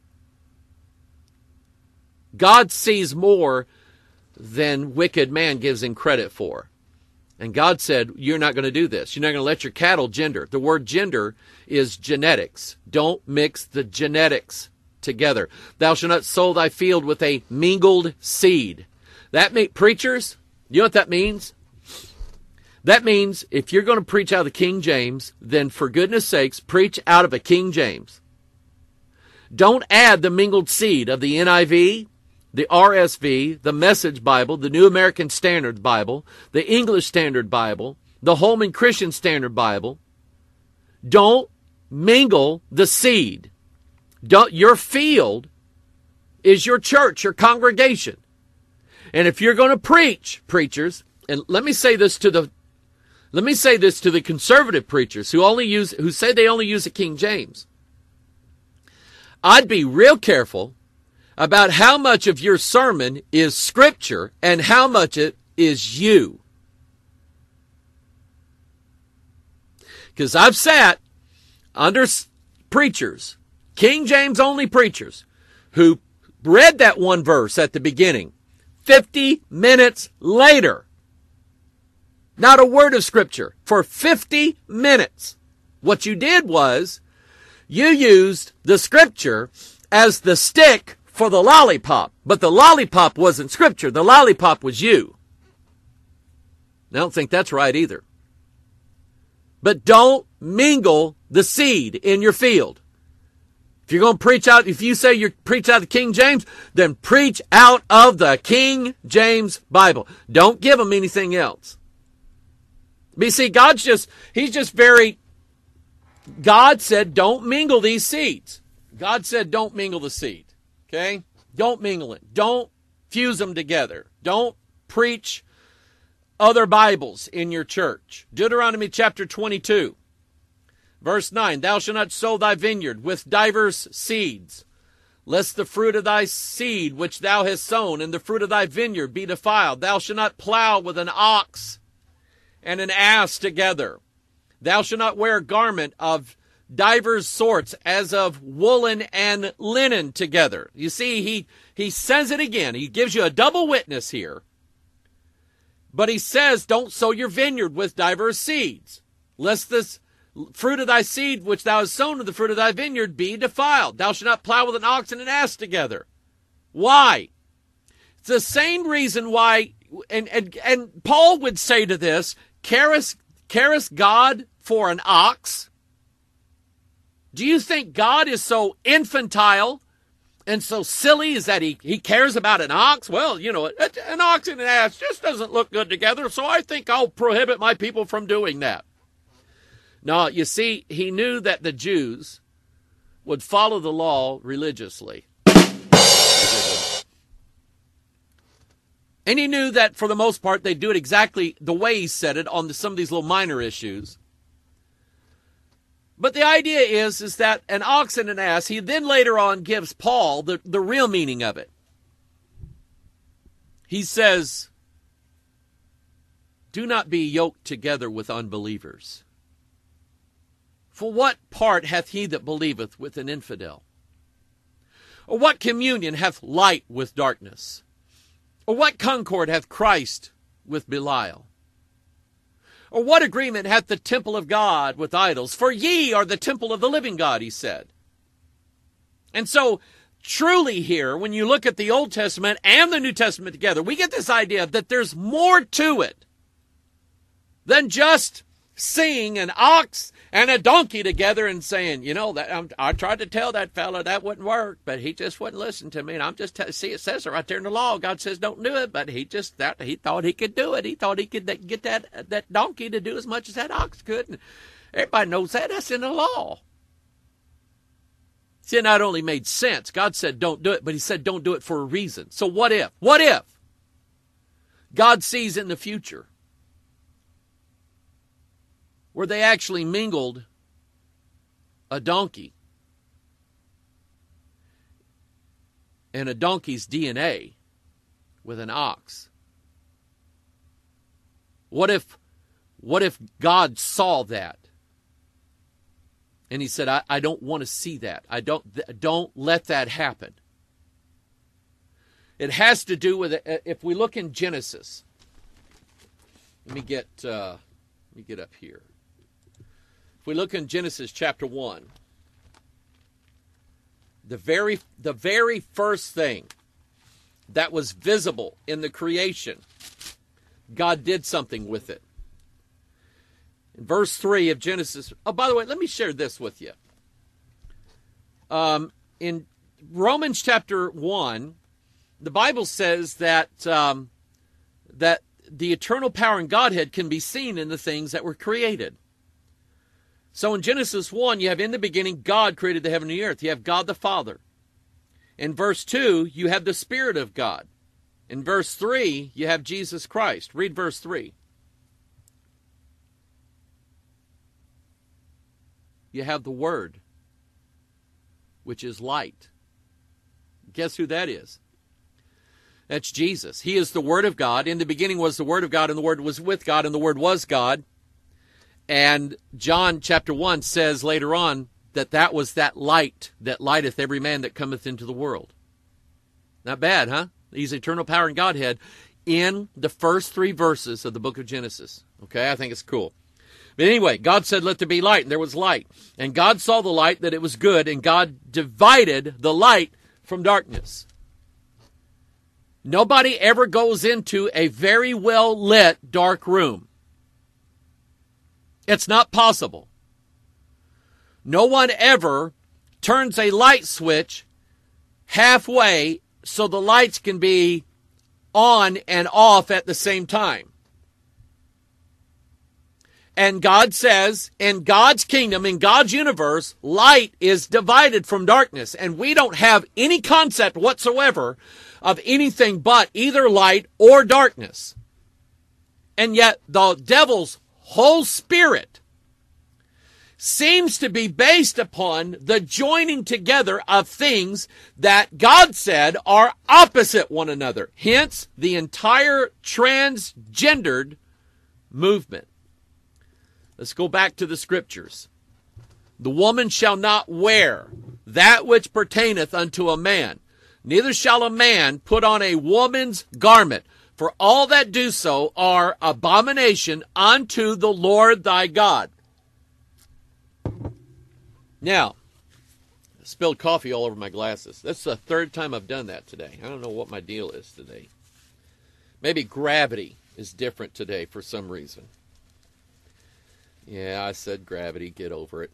[SPEAKER 5] God sees more than wicked man gives him credit for. And God said, you're not going to do this. You're not going to let your cattle gender. The word gender is genetics. Don't mix the genetics together. Thou shalt not sow thy field with a mingled seed. Preachers, you know what that means? That means if you're going to preach out of the King James, then for goodness sakes, preach out of a King James. Don't add the mingled seed of the NIV, the RSV, the Message Bible, the New American Standard Bible, the English Standard Bible, the Holman Christian Standard Bible. Don't mingle the seed. Your field is your church, your congregation. And if you're going to preach, preachers, and let me say this to the conservative preachers who say they only use the King James. I'd be real careful about how much of your sermon is scripture and how much it is you. Because I've sat under preachers, King James only preachers, who read that one verse at the beginning. 50 minutes later, not a word of scripture for 50 minutes. What you did was you used the scripture as the stick for the lollipop, but the lollipop wasn't scripture. The lollipop was you. I don't think that's right either. But don't mingle the seed in your field. If you're going to preach out, if you say you preach out of the King James, then preach out of the King James Bible. Don't give them anything else. But you see, God said, don't mingle these seeds. God said, don't mingle the seed. Okay? Don't mingle it. Don't fuse them together. Don't preach other Bibles in your church. Deuteronomy chapter 22, verse 9. Thou shalt not sow thy vineyard with divers seeds, lest the fruit of thy seed which thou hast sown and the fruit of thy vineyard be defiled. Thou shalt not plow with an ox and an ass together. Thou shalt not wear a garment of divers sorts as of woolen and linen together. You see, he says it again. He gives you a double witness here. But he says, don't sow your vineyard with divers seeds, lest this fruit of thy seed which thou hast sown and the fruit of thy vineyard be defiled. Thou shalt not plow with an ox and an ass together. Why? It's the same reason why and Paul would say to this, carest God for an ox? Do you think God is so infantile and so silly is that he cares about an ox? Well, you know, an ox and an ass just doesn't look good together, so I think I'll prohibit my people from doing that. No, you see, he knew that the Jews would follow the law religiously. And he knew that for the most part they'd do it exactly the way he said it on some of these little minor issues. But the idea is that an ox and an ass, he then later on gives Paul the real meaning of it. He says, do not be yoked together with unbelievers. For what part hath he that believeth with an infidel? Or what communion hath light with darkness? Or what concord hath Christ with Belial? Or what agreement hath the temple of God with idols? For ye are the temple of the living God, he said. And so, truly here, when you look at the Old Testament and the New Testament together, we get this idea that there's more to it than just seeing an ox and a donkey together and saying, you know, that I tried to tell that fella that wouldn't work, but he just wouldn't listen to me. And I'm just see, it says it right there in the law. God says don't do it, but he thought he could do it. He thought he could get that donkey to do as much as that ox could. And everybody knows that. That's in the law. See, it not only made sense. God said don't do it, but he said don't do it for a reason. So what if? What if God sees in the future where they actually mingled a donkey and a donkey's DNA with an ox? What if God saw that and he said, I don't want to see that. Don't let that happen. It has to do with, if we look in Genesis, let me get up here. If we look in Genesis chapter 1, the very first thing that was visible in the creation, God did something with it. In verse 3 of Genesis, oh, by the way, let me share this with you. In Romans chapter 1, the Bible says that that the eternal power in Godhead can be seen in the things that were created. So in Genesis 1, you have in the beginning, God created the heaven and the earth. You have God the Father. In verse 2, you have the Spirit of God. In verse 3, you have Jesus Christ. Read verse 3. You have the Word, which is light. Guess who that is? That's Jesus. He is the Word of God. In the beginning was the Word of God, and the Word was with God, and the Word was God. And John chapter 1 says later on that was that light that lighteth every man that cometh into the world. Not bad, huh? He's eternal power in Godhead in the first 3 verses of the book of Genesis. Okay, I think it's cool. But anyway, God said, let there be light, and there was light. And God saw the light, that it was good, and God divided the light from darkness. Nobody ever goes into a very well-lit dark room. It's not possible. No one ever turns a light switch halfway so the lights can be on and off at the same time. And God says, in God's kingdom, in God's universe, light is divided from darkness. And we don't have any concept whatsoever of anything but either light or darkness. And yet the devil's whole spirit seems to be based upon the joining together of things that God said are opposite one another. Hence, the entire transgendered movement. Let's go back to the scriptures. The woman shall not wear that which pertaineth unto a man, neither shall a man put on a woman's garment. For all that do so are abomination unto the Lord thy God. Now, I spilled coffee all over my glasses. That's the 3rd time I've done that today. I don't know what my deal is today. Maybe gravity is different today for some reason. Yeah, I said gravity. Get over it.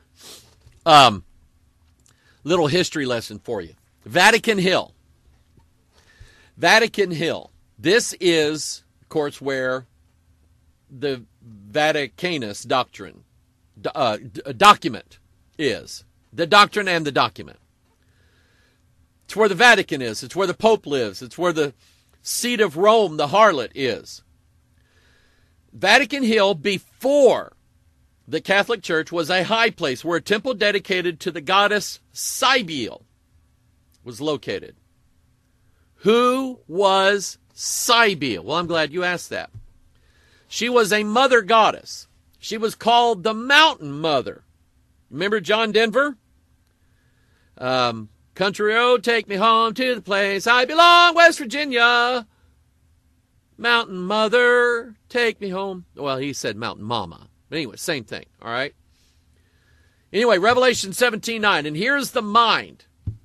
[SPEAKER 5] Little history lesson for you. Vatican Hill. Vatican Hill. This is, of course, where the Vaticanus doctrine document is. The doctrine and the document. It's where the Vatican is. It's where the Pope lives. It's where the seat of Rome, the harlot, is. Vatican Hill, before the Catholic Church, was a high place where a temple dedicated to the goddess Cybele was located. Who was Cybele? Well, I'm glad you asked that. She was a mother goddess. She was called the Mountain Mother. Remember John Denver? Country road, take me home to the place I belong, West Virginia. Mountain Mother, take me home. Well, he said Mountain Mama. But anyway, same thing, all right? Anyway, Revelation 17:9, and here's the mind.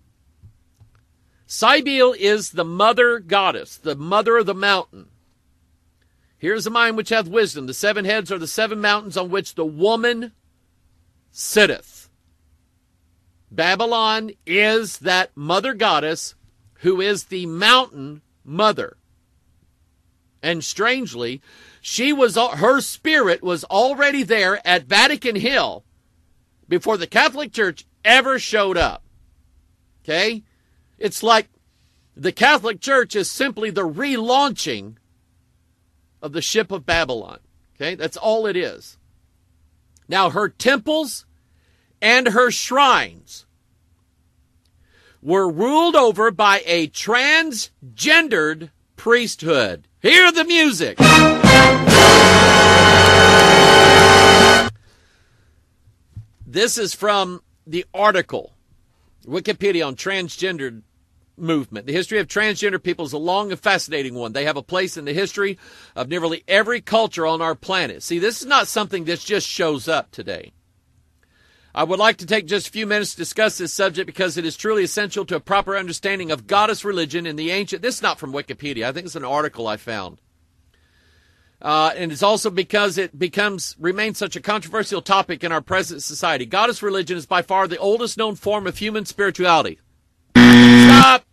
[SPEAKER 5] Cybele is the mother goddess, the mother of the mountain. Here's the mind which hath wisdom. The 7 heads are the 7 mountains on which the woman sitteth. Babylon is that mother goddess who is the mountain mother. And strangely, her spirit was already there at Vatican Hill before the Catholic Church ever showed up. Okay? It's like the Catholic Church is simply the relaunching of the ship of Babylon. Okay? That's all it is. Now, her temples and her shrines were ruled over by a transgendered priesthood. Hear the music. This is from the article, Wikipedia, on transgendered movement. The history of transgender people is a long and fascinating one. They have a place in the history of nearly every culture on our planet. See, this is not something that just shows up today. I would like to take just a few minutes to discuss this subject because it is truly essential to a proper understanding of goddess religion in the ancient... This is not from Wikipedia. I think it's an article I found. And it's also because it remains such a controversial topic in our present society. Goddess religion is by far the oldest known form of human spirituality. Stop.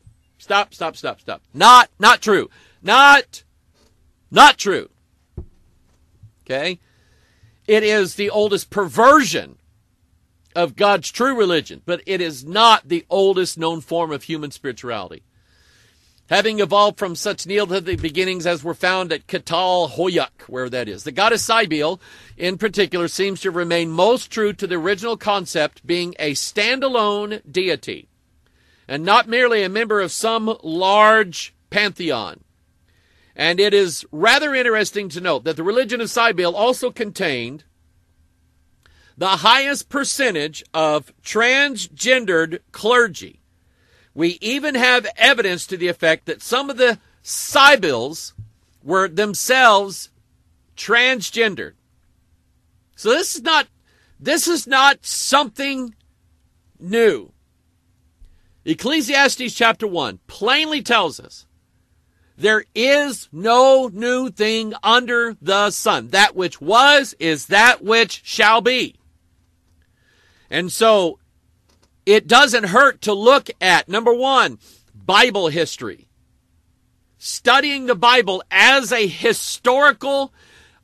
[SPEAKER 5] Not true. Not true. Okay? It is the oldest perversion of God's true religion, but it is not the oldest known form of human spirituality. Having evolved from such Neolithic beginnings as were found at Catalhoyuk, where that is. The goddess Cybele, in particular, seems to remain most true to the original concept, being a standalone deity, and not merely a member of some large pantheon. And it is rather interesting to note that the religion of Cybele also contained the highest percentage of transgendered clergy. We even have evidence to the effect that some of the Cybeles were themselves transgendered. So this is not something new. Ecclesiastes chapter 1 plainly tells us there is no new thing under the sun. That which was is that which shall be. And so it doesn't hurt to look at, number one, Bible history. Studying the Bible as a historically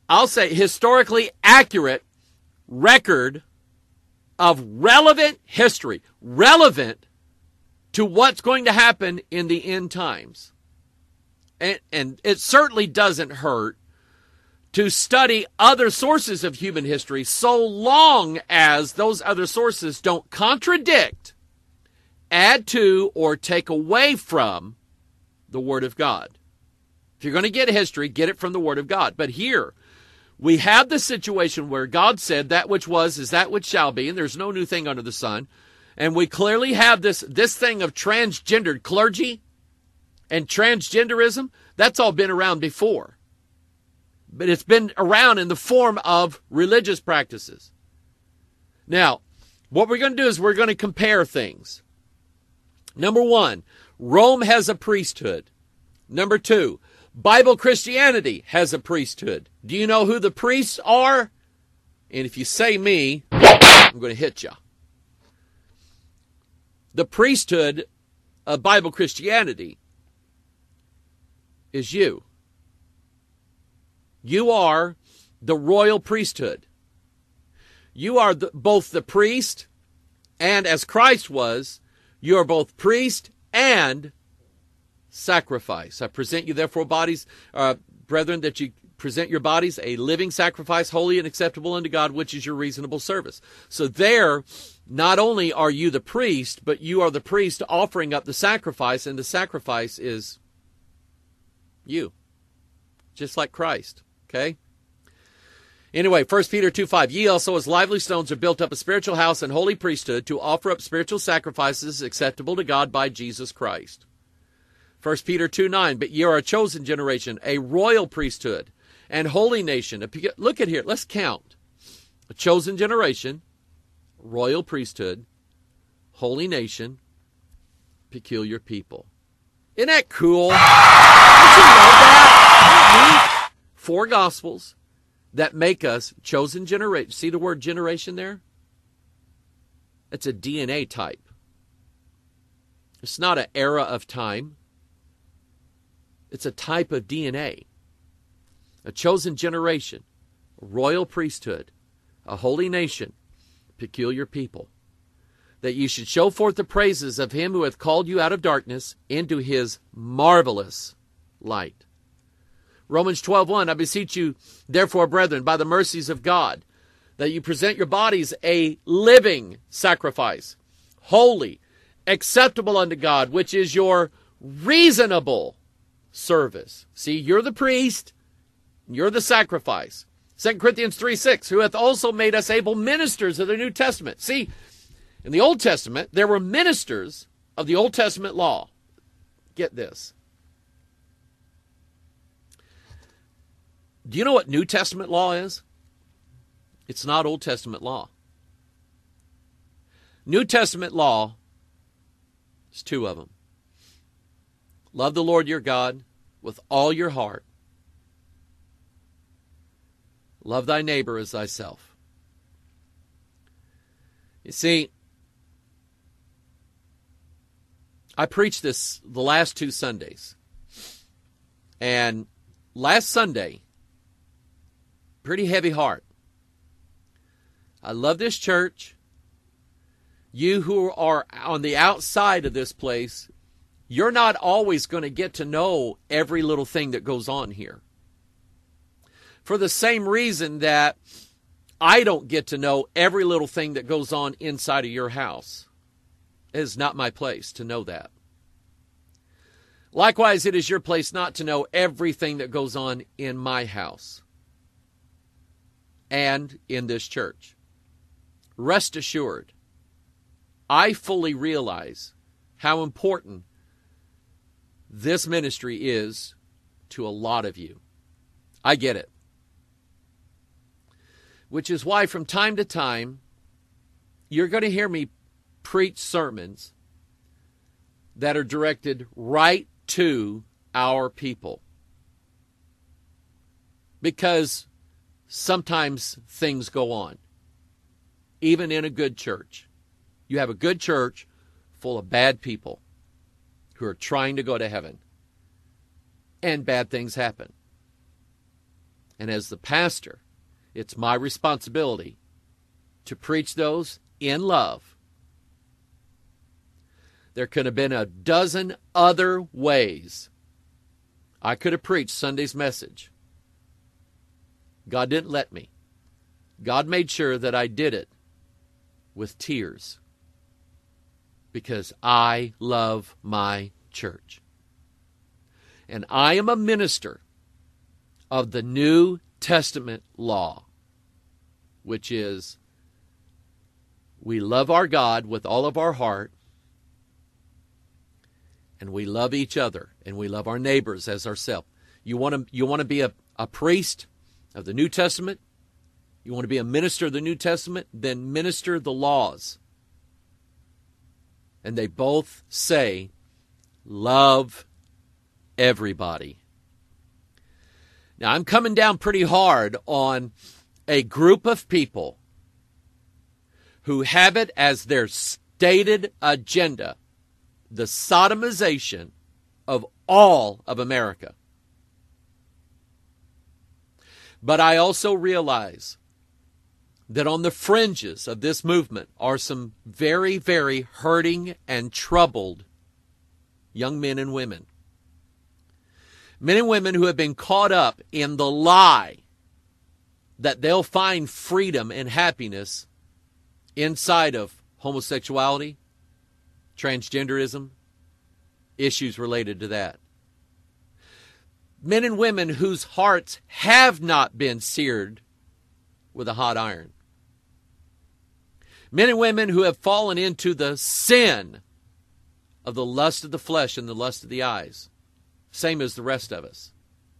[SPEAKER 5] accurate record of relevant history, relevant to what's going to happen in the end times. And it certainly doesn't hurt to study other sources of human history so long as those other sources don't contradict, add to, or take away from the Word of God. If you're going to get history, get it from the Word of God. But here, we have the situation where God said that which was is that which shall be, and there's no new thing under the sun. And we clearly have this thing of transgendered clergy and transgenderism. That's all been around before. But it's been around in the form of religious practices. Now, what we're going to do is we're going to compare things. Number one, Rome has a priesthood. Number two, Bible Christianity has a priesthood. Do you know who the priests are? And if you say me, I'm going to hit you. The priesthood of Bible Christianity is you. You are the royal priesthood. You are both the priest, and as Christ was, you are both priest and sacrifice. I present you therefore bodies, brethren, that you present your bodies a living sacrifice, holy and acceptable unto God, which is your reasonable service. So there, not only are you the priest, but you are the priest offering up the sacrifice, and the sacrifice is you, just like Christ. Okay? Anyway, 1 Peter 2:5, ye also as lively stones are built up a spiritual house and holy priesthood to offer up spiritual sacrifices acceptable to God by Jesus Christ. 1 Peter 2:9, but ye are a chosen generation, a royal priesthood, and holy nation. Look at here, let's count. A chosen generation, royal priesthood, holy nation, peculiar people. Isn't that cool? Don't you love that? 4 Gospels that make us chosen generation. See the word generation there? It's a DNA type. It's not an era of time. It's a type of DNA. A chosen generation, a royal priesthood, a holy nation, peculiar people, that you should show forth the praises of him who hath called you out of darkness into his marvelous light. Romans 12:1, I beseech you, therefore, brethren, by the mercies of God, that you present your bodies a living sacrifice, holy, acceptable unto God, which is your reasonable service. See, you're the priest, you're the sacrifice. 2 Corinthians 3:6, who hath also made us able ministers of the New Testament. See, in the Old Testament, there were ministers of the Old Testament law. Get this. Do you know what New Testament law is? It's not Old Testament law. New Testament law is 2 of them. Love the Lord your God with all your heart. Love thy neighbor as thyself. You see, I preached this the last 2 Sundays. And last Sunday, pretty heavy heart. I love this church. You who are on the outside of this place, you're not always going to get to know every little thing that goes on here. For the same reason that I don't get to know every little thing that goes on inside of your house. It is not my place to know that. Likewise, it is your place not to know everything that goes on in my house and in this church. Rest assured, I fully realize how important this ministry is to a lot of you. I get it. Which is why from time to time, you're going to hear me preach sermons that are directed right to our people. Because sometimes things go on, even in a good church. You have a good church full of bad people who are trying to go to heaven, and bad things happen. And as the pastor, it's my responsibility to preach those in love. There could have been a dozen other ways I could have preached Sunday's message. God didn't let me. God made sure that I did it with tears because I love my church. And I am a minister of the New Testament law, which is we love our God with all of our heart, and we love each other, and we love our neighbors as ourselves. You want to be a priest of the New Testament? You want to be a minister of the New Testament? Then minister the laws. And they both say, love everybody. Now, I'm coming down pretty hard on a group of people who have it as their stated agenda, the sodomization of all of America. But I also realize that on the fringes of this movement are some very, very hurting and troubled young men and women. Men and women who have been caught up in the lie that they'll find freedom and happiness inside of homosexuality, transgenderism, issues related to that. Men and women whose hearts have not been seared with a hot iron. Men and women who have fallen into the sin of the lust of the flesh and the lust of the eyes. Same as the rest of us.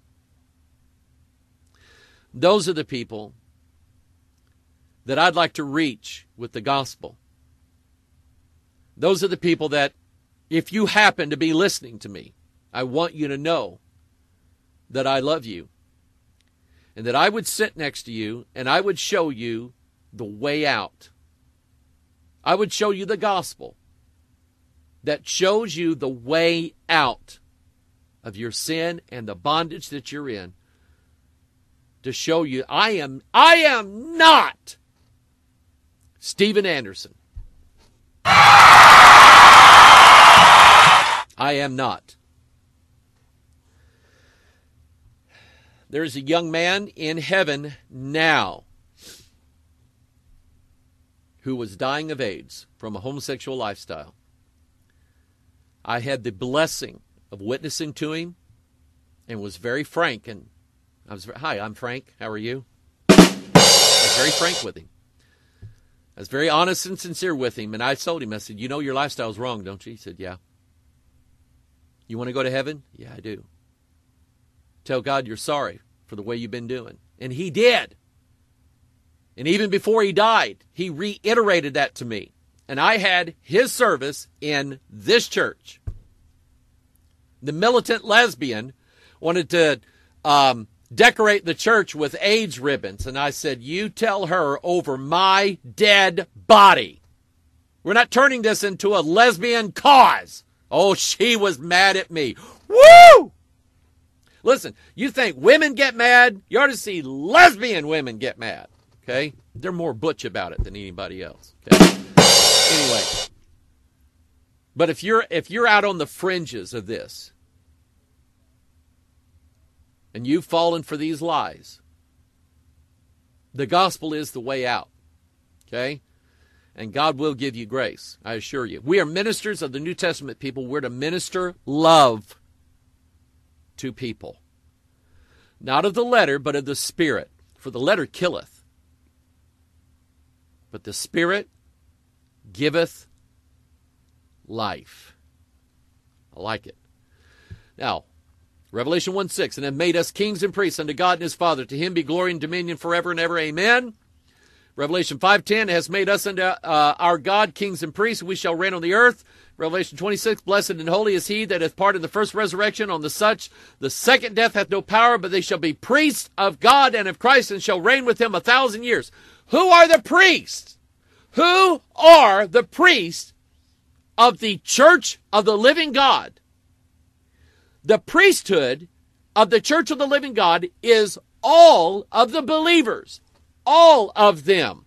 [SPEAKER 5] Those are the people that I'd like to reach with the gospel. Those are the people that, if you happen to be listening to me, I want you to know that I love you. And that I would sit next to you and I would show you the way out. I would show you the gospel that shows you the way out of your sin and the bondage that you're in, to show you I am not Steven Anderson. I am not. There is a young man in heaven now who was dying of AIDS from a homosexual lifestyle. I had the blessing of witnessing to him and was very frank. And hi, I'm Frank. How are you? I was very frank with him. I was very honest and sincere with him. And I told him, I said, you know your lifestyle's wrong, don't you? He said, yeah. You want to go to heaven? Yeah, I do. Tell God you're sorry for the way you've been doing. And he did. And even before he died, he reiterated that to me. And I had his service in this church. The militant lesbian wanted to decorate the church with AIDS ribbons. And I said, you tell her over my dead body. We're not turning this into a lesbian cause. Oh, she was mad at me. Woo! Listen, you think women get mad? You ought to see lesbian women get mad. Okay? They're more butch about it than anybody else. Okay? Anyway. But if you're out on the fringes of this, and you've fallen for these lies, the gospel is the way out. Okay? And God will give you grace, I assure you. We are ministers of the New Testament people. We're to minister love to people. Not of the letter, but of the Spirit. For the letter killeth, but the Spirit giveth life. I like it. Now, Revelation 1:6, and have made us kings and priests unto God and his Father. To him be glory and dominion forever and ever. Amen. Revelation 5:10 has made us unto our God kings and priests. We shall reign on the earth. Revelation 26, blessed and holy is he that hath part in the first resurrection. On the such, the second death hath no power, but they shall be priests of God and of Christ, and shall reign with him 1,000 years. Who are the priests? Who are the priests of the church of the living God? The priesthood of the church of the living God is all of the believers. All of them.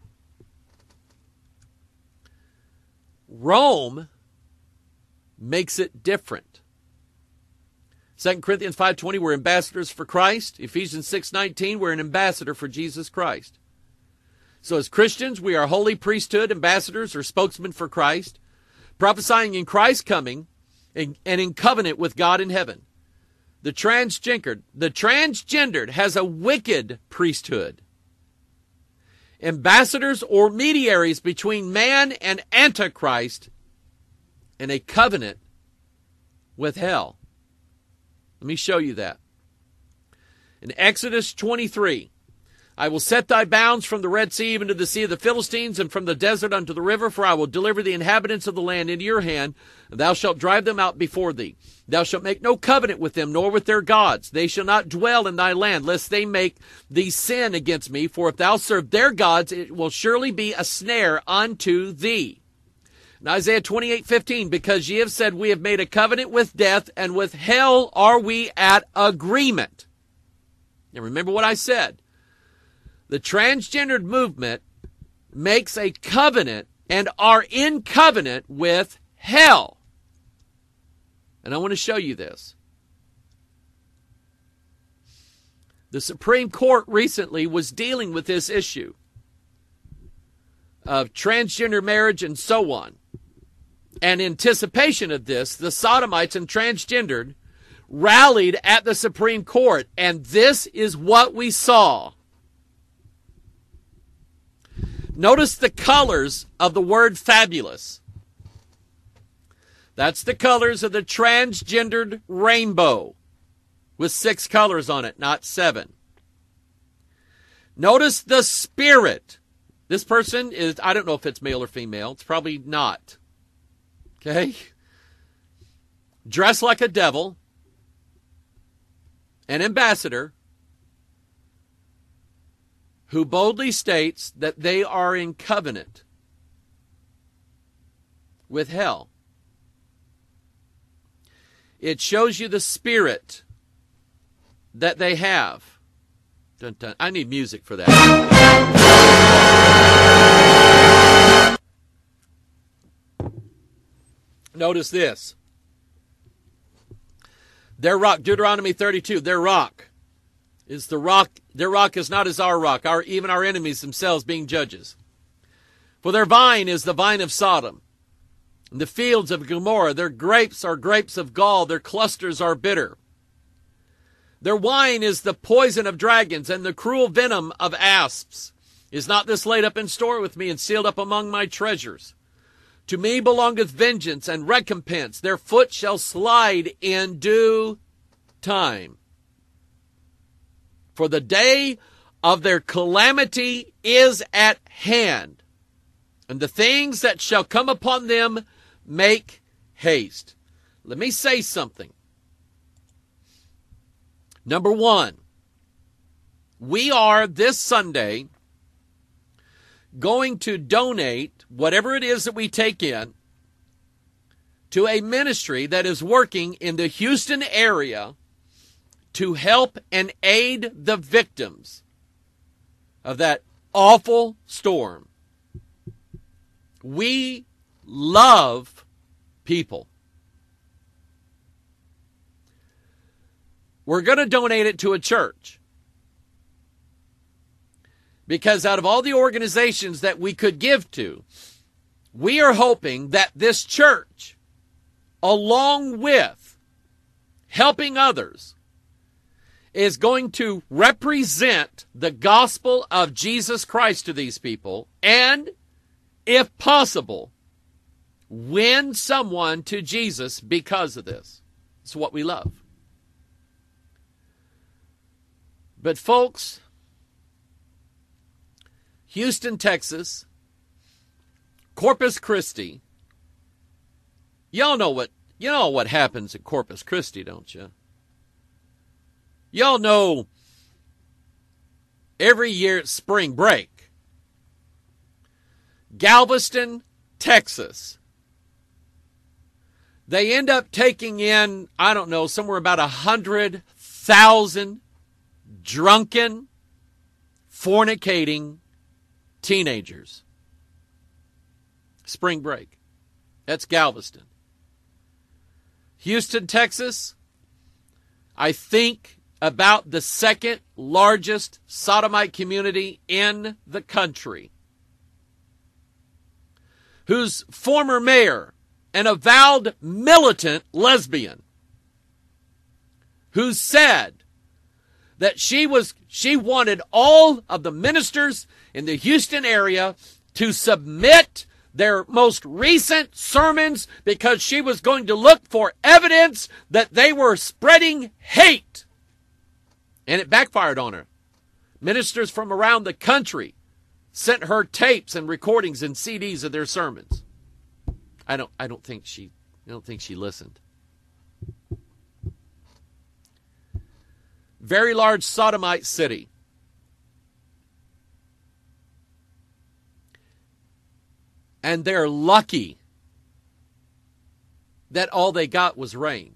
[SPEAKER 5] Rome makes it different. 2 Corinthians 5:20, we're ambassadors for Christ. Ephesians 6:19, we're an ambassador for Jesus Christ. So as Christians, we are holy priesthood, ambassadors or spokesmen for Christ, prophesying in Christ's coming and in covenant with God in heaven. The transgendered has a wicked priesthood. Ambassadors or mediaries between man and Antichrist and a covenant with hell. Let me show you that. In Exodus 23, I will set thy bounds from the Red Sea even to the sea of the Philistines, and from the desert unto the river, for I will deliver the inhabitants of the land into your hand, and thou shalt drive them out before thee. Thou shalt make no covenant with them, nor with their gods. They shall not dwell in thy land, lest they make thee sin against me. For if thou serve their gods, it will surely be a snare unto thee. And Isaiah 28:15, because ye have said, we have made a covenant with death, and with hell are we at agreement. Now remember what I said. The transgendered movement makes a covenant and are in covenant with hell. And I want to show you this. The Supreme Court recently was dealing with this issue of transgender marriage and so on. And in anticipation of this, the sodomites and transgendered rallied at the Supreme Court. And this is what we saw. Notice the colors of the word fabulous. That's the colors of the transgendered rainbow with 6 colors on it, not 7. Notice the spirit. This person is, I don't know if it's male or female. It's probably not. Okay? Dressed like a devil. An ambassador who boldly states that they are in covenant with hell. It shows you the spirit that they have. Dun, dun. I need music for that. Notice this. Their rock, Deuteronomy 32, their rock is the rock. Their rock is not as our rock, even our enemies themselves being judges. For their vine is the vine of Sodom, and the fields of Gomorrah. Their grapes are grapes of gall, their clusters are bitter. Their wine is the poison of dragons, and the cruel venom of asps. Is not this laid up in store with me, and sealed up among my treasures? To me belongeth vengeance and recompense. Their foot shall slide in due time. For the day of their calamity is at hand, and the things that shall come upon them make haste. Let me say something. Number one, we are this Sunday going to donate whatever it is that we take in to a ministry that is working in the Houston area to help and aid the victims of that awful storm. We love people. We're going to donate it to a church. Because out of all the organizations that we could give to, we are hoping that this church, along with helping others, is going to represent the gospel of Jesus Christ to these people and, if possible, win someone to Jesus because of this. It's what we love. But folks, Houston, Texas, Corpus Christi, y'all know what happens at Corpus Christi, don't you? Y'all know every year at spring break, Galveston, Texas, they end up taking in, I don't know, somewhere about 100,000 drunken, fornicating teenagers. Spring break. That's Galveston. Houston, Texas, I think about the second largest sodomite community in the country, whose former mayor, an avowed militant lesbian, who said that she wanted all of the ministers in the Houston area to submit their most recent sermons because she was going to look for evidence that they were spreading hate. And it backfired on her Ministers from around the country sent her tapes and recordings and CDs of their sermons. I don't think she listened. Very large sodomite city. And they're lucky that all they got was rain.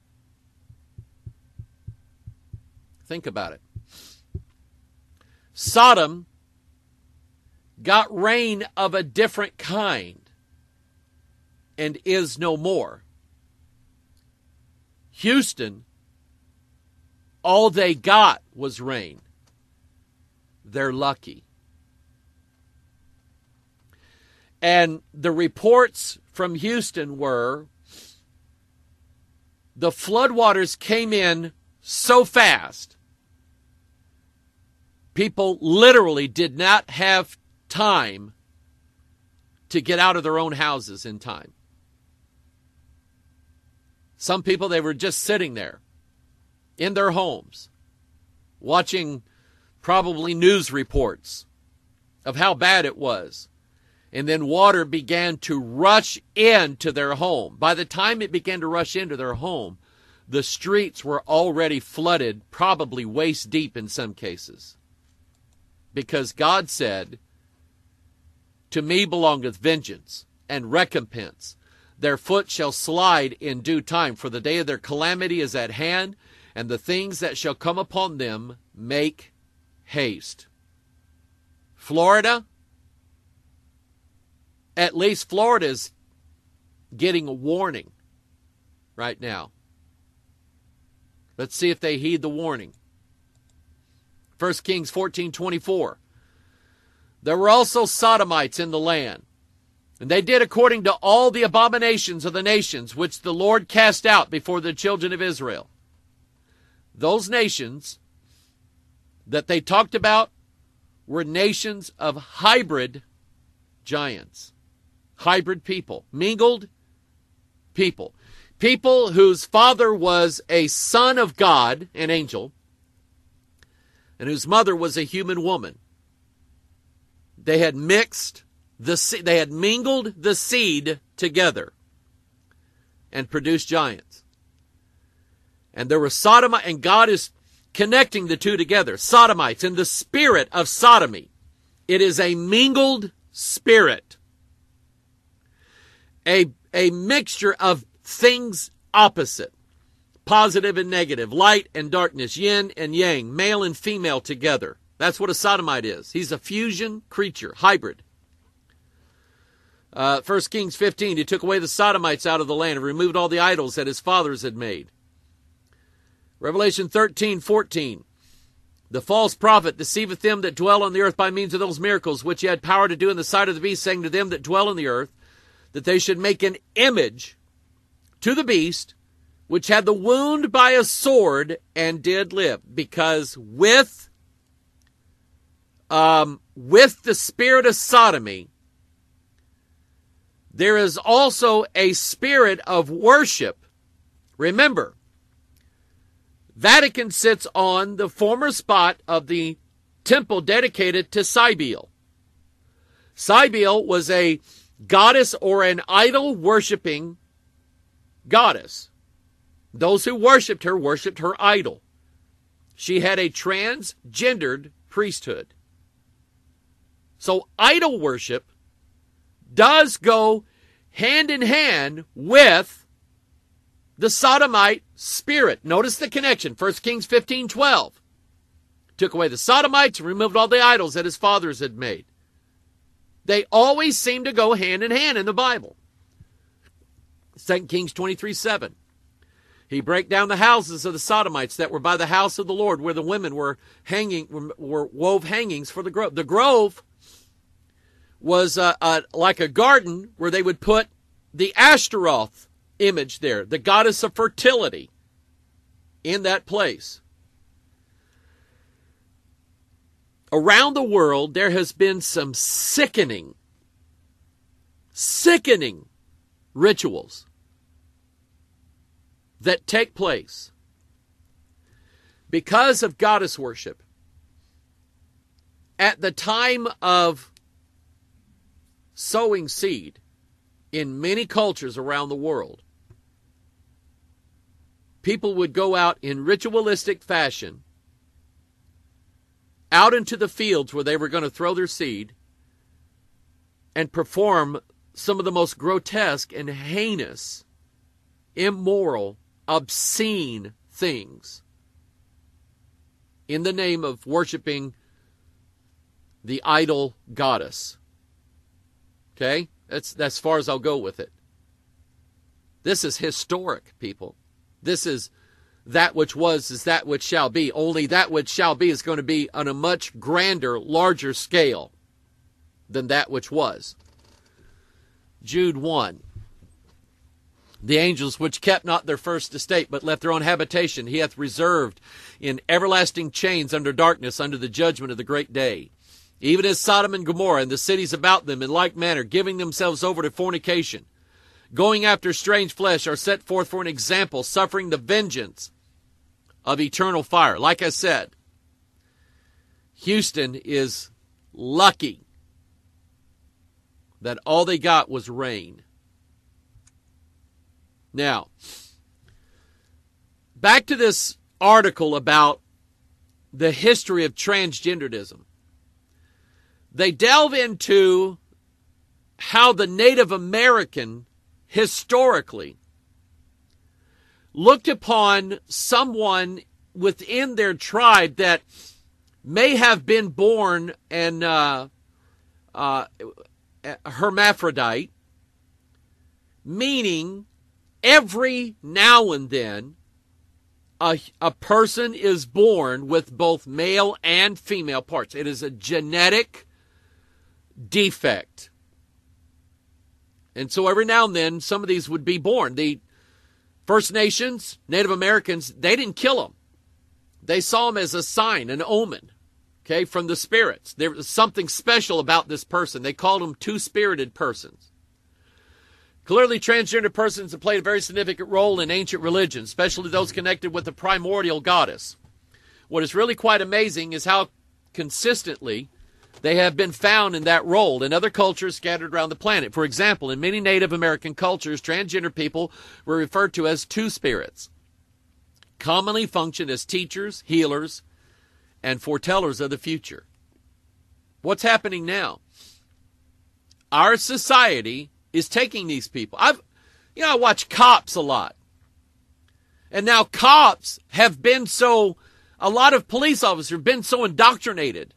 [SPEAKER 5] Think about it. Sodom got rain of a different kind and is no more. Houston, all they got was rain. They're lucky. And the reports from Houston were the floodwaters came in so fast, people literally did not have time to get out of their own houses in time. Some people, they were just sitting there in their homes, watching probably news reports of how bad it was. And then water began to rush into their home. By the time it began to rush into their home, the streets were already flooded, probably waist deep in some cases. Because God said, "To me belongeth vengeance and recompense. Their foot shall slide in due time, for the day of their calamity is at hand, and the things that shall come upon them make haste." Florida, at least Florida's getting a warning right now. Let's see if they heed the warning. 1 Kings 14:24. There were also Sodomites in the land, and they did according to all the abominations of the nations which the Lord cast out before the children of Israel. Those nations that they talked about were nations of hybrid giants. Hybrid people. Mingled people. People whose father was a son of God, an angel, and whose mother was a human woman. They had mingled the seed together and produced giants. And there were Sodomites, and God is connecting the two together. Sodomites, in the spirit of sodomy. It is a mingled spirit. A mixture of things opposite. Positive and negative. Light and darkness. Yin and yang. Male and female together. That's what a sodomite is. He's a fusion creature. Hybrid. 1 Kings 15. He took away the Sodomites out of the land and removed all the idols that his fathers had made. Revelation 13:14. The false prophet deceiveth them that dwell on the earth by means of those miracles which he had power to do in the sight of the beast, saying to them that dwell on the earth, that they should make an image to the beast, which had the wound by a sword and did live. Because with the spirit of sodomy, there is also a spirit of worship. Remember, Vatican sits on the former spot of the temple dedicated to Cybele. Cybele was a goddess or an idol-worshiping goddess. Those who worshipped her idol. She had a transgendered priesthood. So idol worship does go hand in hand with the sodomite spirit. Notice the connection. 1 Kings 15:12. Took away the Sodomites and removed all the idols that his fathers had made. They always seem to go hand in hand in the Bible. 2 Kings 23:7. He brake down the houses of the Sodomites that were by the house of the Lord, where the women were wove hangings for the grove. The grove was like a garden where they would put the Ashtaroth image there, the goddess of fertility, in that place. Around the world, there has been some sickening rituals that take place because of goddess worship. at the time of sowing seed in many cultures around the world, people would go out in ritualistic fashion out into the fields where they were going to throw their seed and perform some of the most grotesque and heinous, immoral, obscene things in the name of worshiping the idol goddess. Okay? That's as far as I'll go with it. This is historic, people. This is that which was is that which shall be. Only that which shall be is going to be on a much grander, larger scale than that which was. Jude 1. The angels which kept not their first estate, but left their own habitation, he hath reserved in everlasting chains under darkness, under the judgment of the great day. Even as Sodom and Gomorrah and the cities about them in like manner, giving themselves over to fornication, going after strange flesh, are set forth for an example, suffering the vengeance of eternal fire. Like I said, Houston is lucky that all they got was rain. Now, back to this article about the history of transgenderism. They delve into how the Native American historically looked upon someone within their tribe that may have been born an hermaphrodite, meaning every now and then a person is born with both male and female parts. It is a genetic defect. And so every now and then, some of these would be born. The First Nations, Native Americans, they didn't kill them. They saw them as a sign, an omen, okay, from the spirits. There was something special about this person. They called them two-spirited persons. Clearly, transgender persons have played a very significant role in ancient religions, especially those connected with the primordial goddess. What is really quite amazing is how consistently they have been found in that role in other cultures scattered around the planet. For example, in many Native American cultures, transgender people were referred to as two spirits, commonly functioned as teachers, healers, and foretellers of the future. What's happening now? Our society is taking these people. I watch Cops a lot. And now cops have been a lot of police officers have been so indoctrinated.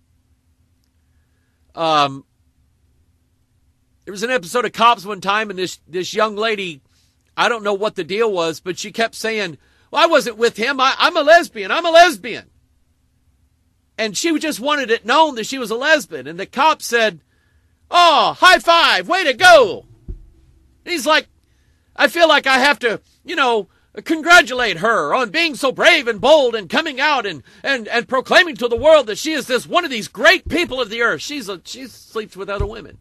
[SPEAKER 5] There was an episode of Cops one time, and this young lady, I don't know what the deal was, but she kept saying, well, I wasn't with him. I'm a lesbian. I'm a lesbian. And she just wanted it known that she was a lesbian. And the cop said, oh, high five, way to go. And he's like, I feel like I have to, congratulate her on being so brave and bold and coming out and proclaiming to the world that she is this one of these great people of the earth. She sleeps with other women.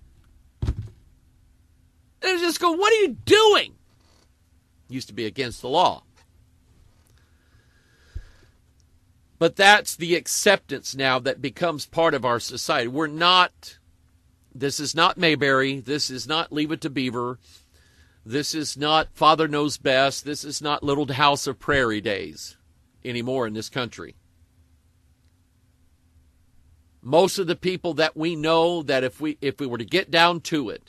[SPEAKER 5] And just go, what are you doing? Used to be against the law. But that's the acceptance now that becomes part of our society. This is not Mayberry. This is not Leave It to Beaver. This is not Father Knows Best. This is not Little House of Prairie days anymore in this country. Most of the people that we know that if we were to get down to it,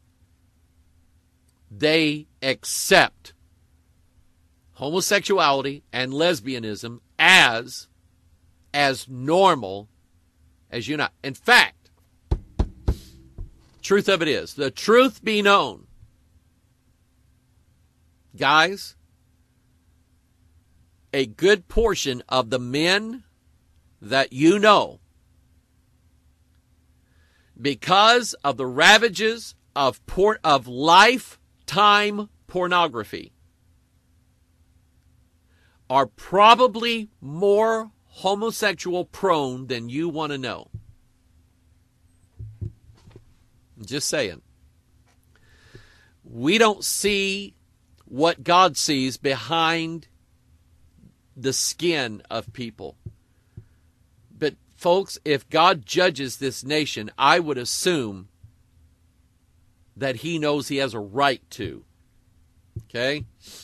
[SPEAKER 5] they accept homosexuality and lesbianism as normal as you know. In fact, truth of it is, the truth be known, guys, a good portion of the men that you know, because of the ravages of lifetime pornography, are probably more homosexual prone than you want to know. Just saying. We don't see what God sees behind the skin of people. But folks, if God judges this nation, I would assume that he knows he has a right to. Okay?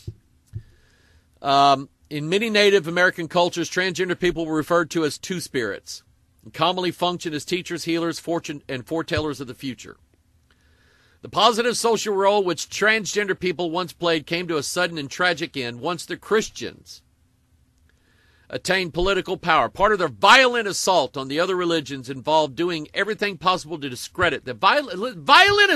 [SPEAKER 5] In many Native American cultures, transgender people were referred to as two spirits and commonly function as teachers, healers, fortune, and foretellers of the future. The positive social role which transgender people once played came to a sudden and tragic end once the Christians attained political power. Part of their violent assault on the other religions involved doing everything possible to discredit the violent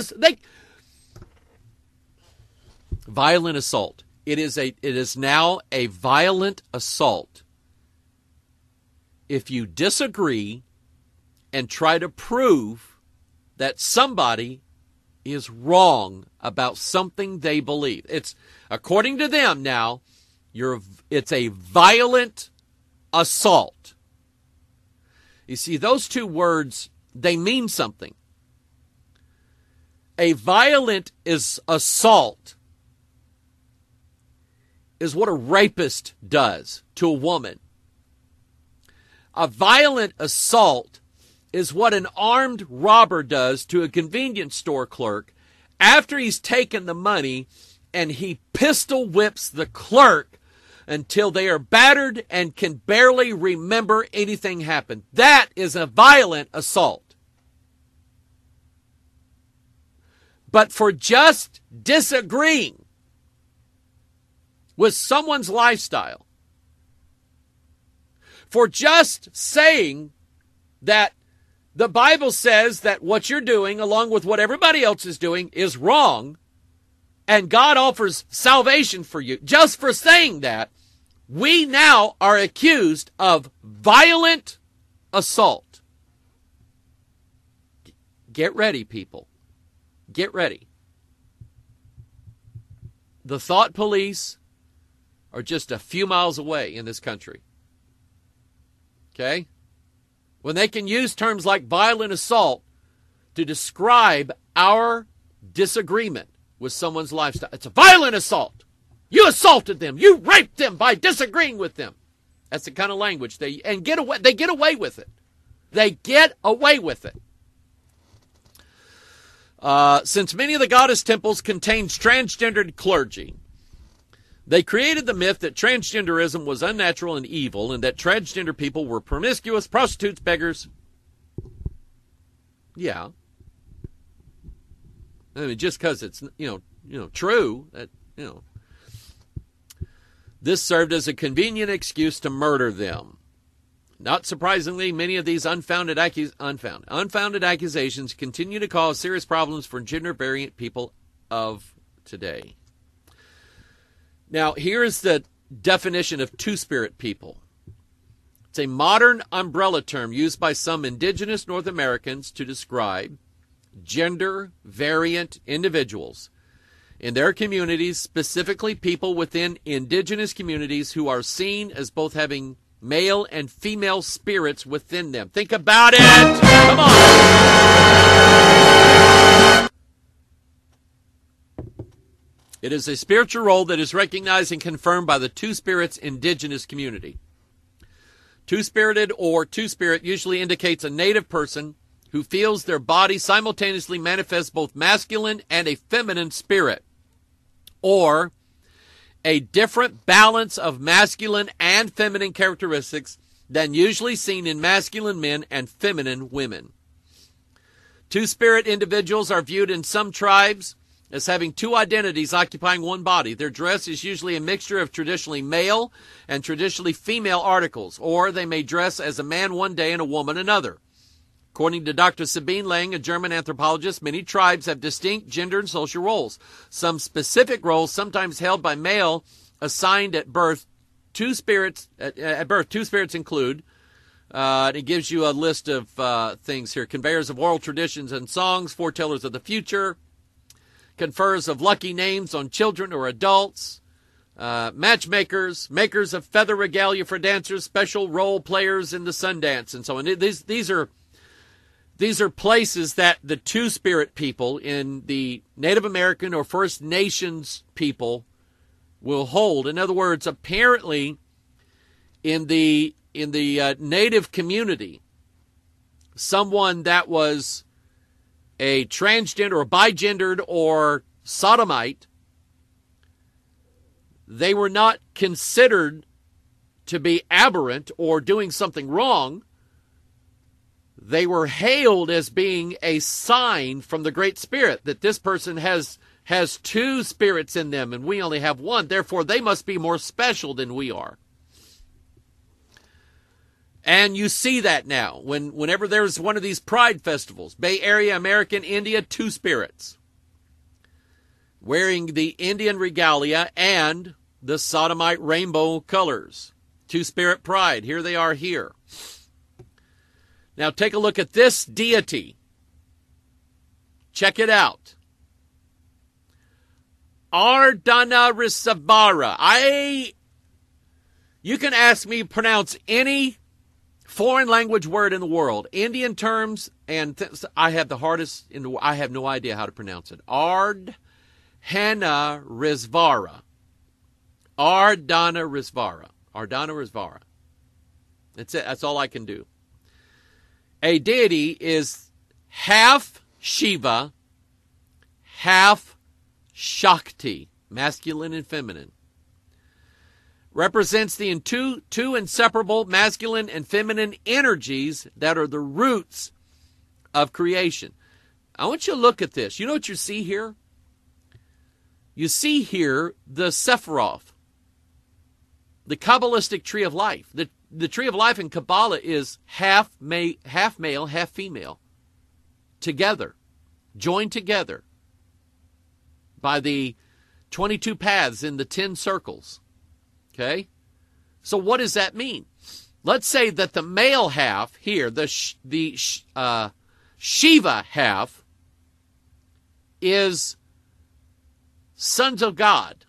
[SPEAKER 5] assault. It is now a violent assault if you disagree and try to prove that somebody is wrong about something they believe. It's, according to them now, it's a violent assault. You see, those two words, they mean something. A violent assault is what a rapist does to a woman. A violent assault is what an armed robber does to a convenience store clerk after he's taken the money, and he pistol whips the clerk until they are battered and can barely remember anything happened. That is a violent assault. But for just disagreeing with someone's lifestyle, for just saying that the Bible says that what you're doing, along with what everybody else is doing, is wrong, and God offers salvation for you, just for saying that, we now are accused of violent assault. Get ready, people. Get ready. The thought police are just a few miles away in this country. Okay? When they can use terms like violent assault to describe our disagreement with someone's lifestyle. It's a violent assault. You assaulted them. You raped them by disagreeing with them. That's the kind of language they get away with it. They get away with it. Since many of the goddess temples contained transgendered clergy, they created the myth that transgenderism was unnatural and evil, and that transgender people were promiscuous, prostitutes, beggars. Yeah. I mean, just because it's true, that this served as a convenient excuse to murder them. Not surprisingly, many of these unfounded accusations continue to cause serious problems for gender variant people of today. Now, here's the definition of two-spirit people. It's a modern umbrella term used by some indigenous North Americans to describe gender variant individuals in their communities, specifically people within indigenous communities who are seen as both having male and female spirits within them. Think about it! Come on! It is a spiritual role that is recognized and confirmed by the Two Spirits indigenous community. Two-spirited or two-spirit usually indicates a native person who feels their body simultaneously manifests both masculine and a feminine spirit, or a different balance of masculine and feminine characteristics than usually seen in masculine men and feminine women. Two-spirit individuals are viewed in some tribes as having two identities occupying one body. Their dress is usually a mixture of traditionally male and traditionally female articles, or they may dress as a man one day and a woman another. According to Dr. Sabine Lang, a German anthropologist, many tribes have distinct gender and social roles. Some specific roles, sometimes held by male, assigned at birth. Two spirits include, and it gives you a list of things here: conveyors of oral traditions and songs, foretellers of the future, conferrers of lucky names on children or adults, matchmakers, makers of feather regalia for dancers, special role players in the sun dance, and so on. These are places that the two-spirit people in the Native American or First Nations people will hold. In other words, apparently in the Native community, someone that was a transgender or bigendered or sodomite, they were not considered to be aberrant or doing something wrong. They were hailed as being a sign from the Great Spirit that this person has two spirits in them and we only have one. Therefore, they must be more special than we are. And you see that now. Whenever there's one of these pride festivals, Bay Area, American, India, two spirits wearing the Indian regalia and the sodomite rainbow colors. Two-spirit pride. Here they are here. Now take a look at this deity. Check it out. Ardhanarissavara. You can ask me to pronounce any foreign language word in the world, Indian terms, and I have the hardest. I have no idea how to pronounce it. Ardhanarissavara. Ardhanarissavara. Ardhanarissavara. That's it. That's all I can do. A deity is half Shiva, half Shakti, masculine and feminine. Represents the two inseparable masculine and feminine energies that are the roots of creation. I want you to look at this. You know what you see here? You see here the Sephiroth, the Kabbalistic tree of life. The tree of life in Kabbalah is half male, half female, together, joined together by the 22 paths in the 10 circles. Okay? So what does that mean? Let's say that the male half here, the Shiva half, is sons of God.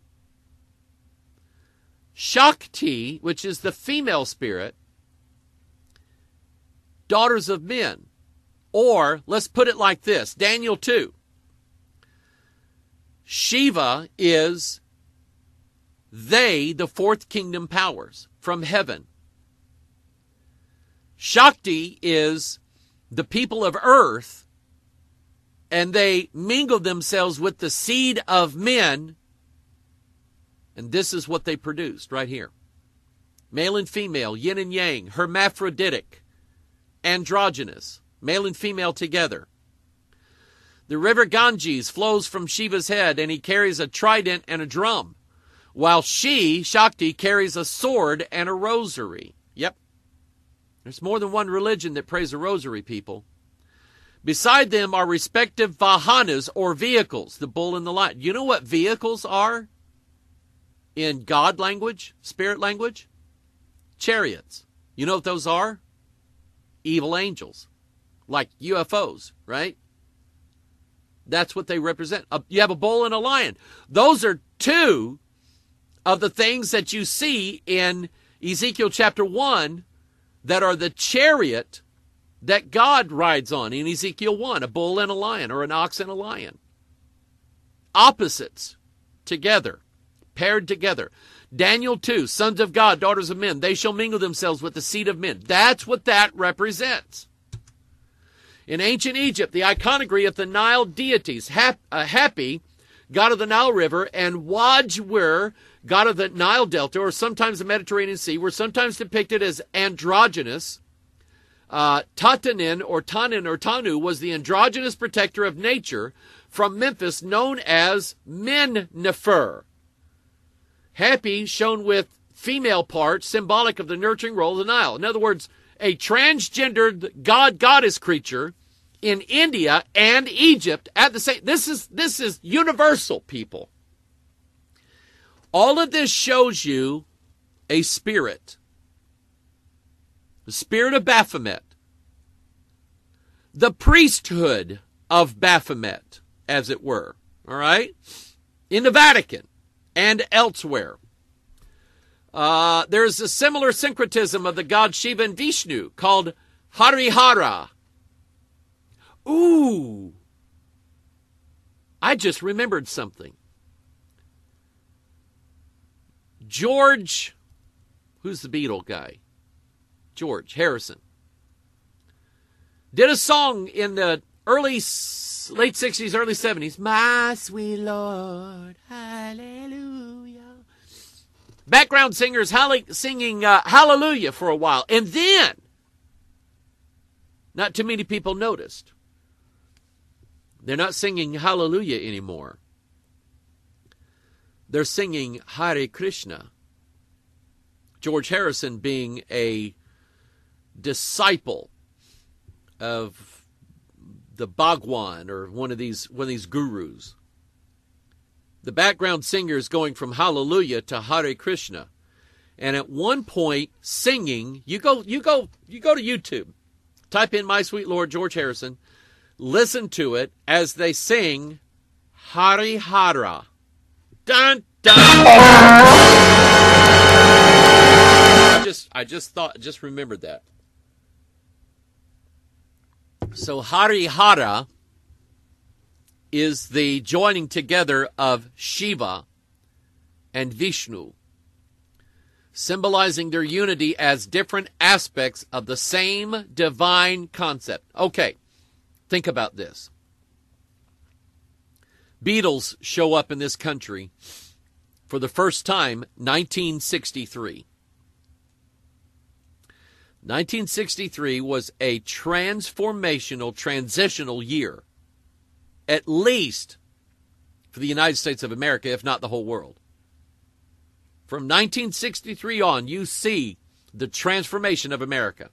[SPEAKER 5] Shakti, which is the female spirit, daughters of men. Or, let's put it like this, Daniel 2. Shiva is the fourth kingdom powers from heaven. Shakti is the people of earth, and they mingle themselves with the seed of men. And this is what they produced right here. Male and female, yin and yang, hermaphroditic, androgynous, male and female together. The river Ganges flows from Shiva's head, and he carries a trident and a drum, while Shakti, carries a sword and a rosary. Yep. There's more than one religion that prays a rosary, people. Beside them are respective vahanas, or vehicles, the bull and the lion. You know what vehicles are? In God language, spirit language? Chariots. You know what those are? Evil angels. Like UFOs, right? That's what they represent. You have a bull and a lion. Those are two of the things that you see in Ezekiel chapter 1 that are the chariot that God rides on in Ezekiel 1, a bull and a lion, or an ox and a lion. Opposites together. Paired together. Daniel 2, sons of God, daughters of men, they shall mingle themselves with the seed of men. That's what that represents. In ancient Egypt, the iconography of the Nile deities, Hapi, god of the Nile River, and Wajwir, god of the Nile Delta, or sometimes the Mediterranean Sea, were sometimes depicted as androgynous. Tatanin or Tanu was the androgynous protector of nature from Memphis, known as Men-Nefer. Happy, shown with female parts, symbolic of the nurturing role of the Nile. In other words, a transgendered god-goddess creature in India and Egypt at the same. This is universal, people. All of this shows you a spirit. The spirit of Baphomet. The priesthood of Baphomet, as it were. All right? In the Vatican and elsewhere. There's a similar syncretism of the god Shiva and Vishnu called Harihara. Ooh. I just remembered something. George, who's the Beatle guy? George Harrison. did a song in the late 60s, early 70s. My sweet Lord, hallelujah. Background singers singing hallelujah for a while. And then, not too many people noticed. They're not singing hallelujah anymore. They're singing Hare Krishna. George Harrison being a disciple of the Bhagwan or one of these gurus. The background singer is going from hallelujah to Hare Krishna. And at one point singing, you go to YouTube. Type in My Sweet Lord George Harrison. Listen to it as they sing Hari Hara. Dun, dun. I just remembered that. So Hari Hara is the joining together of Shiva and Vishnu, symbolizing their unity as different aspects of the same divine concept. Okay, think about this. Beatles show up in this country for the first time, 1963. 1963 was a transitional year, at least for the United States of America, if not the whole world. From 1963 on, you see the transformation of America.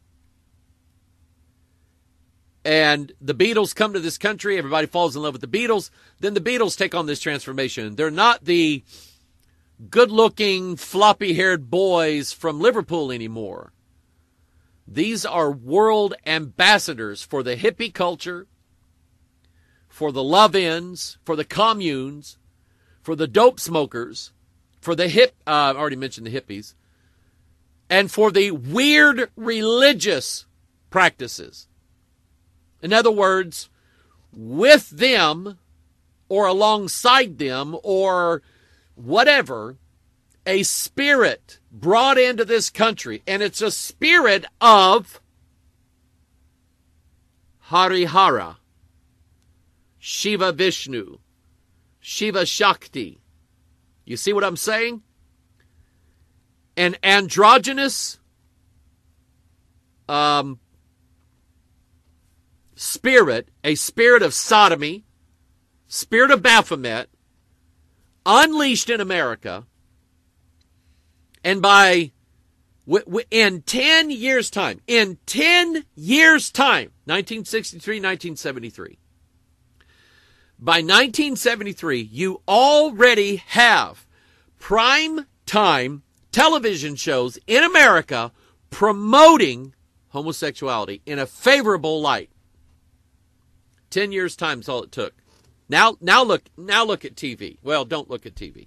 [SPEAKER 5] And the Beatles come to this country. Everybody falls in love with the Beatles. Then the Beatles take on this transformation. They're not the good-looking, floppy-haired boys from Liverpool anymore. These are world ambassadors for the hippie culture, for the love-ins, for the communes, for the dope smokers, for the I already mentioned the hippies, and for the weird religious practices. In other words, with them or alongside them or whatever, a spirit brought into this country, and it's a spirit of Harihara, Shiva Vishnu, Shiva Shakti. You see what I'm saying? An androgynous spirit, a spirit of sodomy, spirit of Baphomet, unleashed in America, and in 10 years' time, 1963, 1973, by 1973, you already have prime time television shows in America promoting homosexuality in a favorable light. 10 years' time is all it took. Now look at TV. Well, don't look at TV.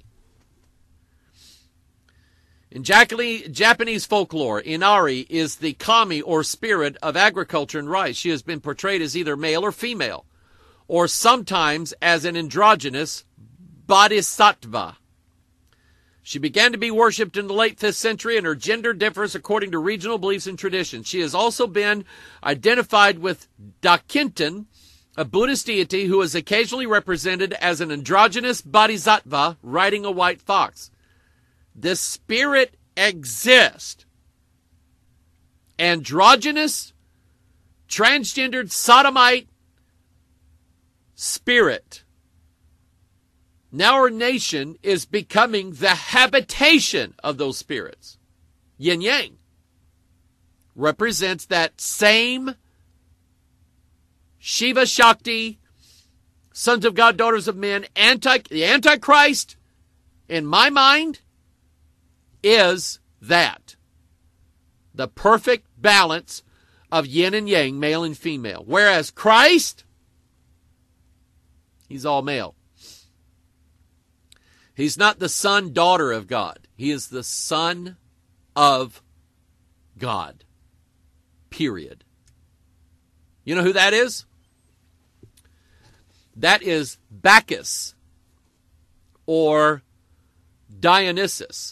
[SPEAKER 5] In Japanese folklore, Inari is the kami or spirit of agriculture and rice. She has been portrayed as either male or female, or sometimes as an androgynous bodhisattva. She began to be worshipped in the late 5th century, and her gender differs according to regional beliefs and traditions. She has also been identified with Dakinten, a Buddhist deity who is occasionally represented as an androgynous bodhisattva riding a white fox. This spirit exists. Androgynous, transgendered, sodomite spirit. Now our nation is becoming the habitation of those spirits. Yin Yang represents that same Shiva Shakti, sons of God, daughters of men, the Antichrist, in my mind, is that. The perfect balance of yin and yang, male and female. Whereas Christ, he's all male. He's not the son, daughter of God. He is the Son of God. Period. You know who that is? That is Bacchus or Dionysus.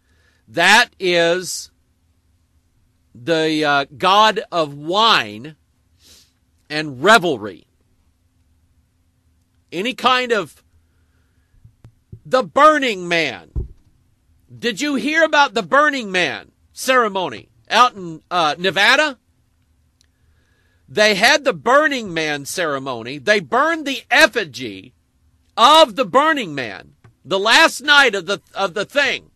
[SPEAKER 5] That is the god of wine and revelry. Any kind of the Burning Man. Did you hear about the Burning Man ceremony out in Nevada? They had the Burning Man ceremony. They burned the effigy of the Burning Man the last night of the thing.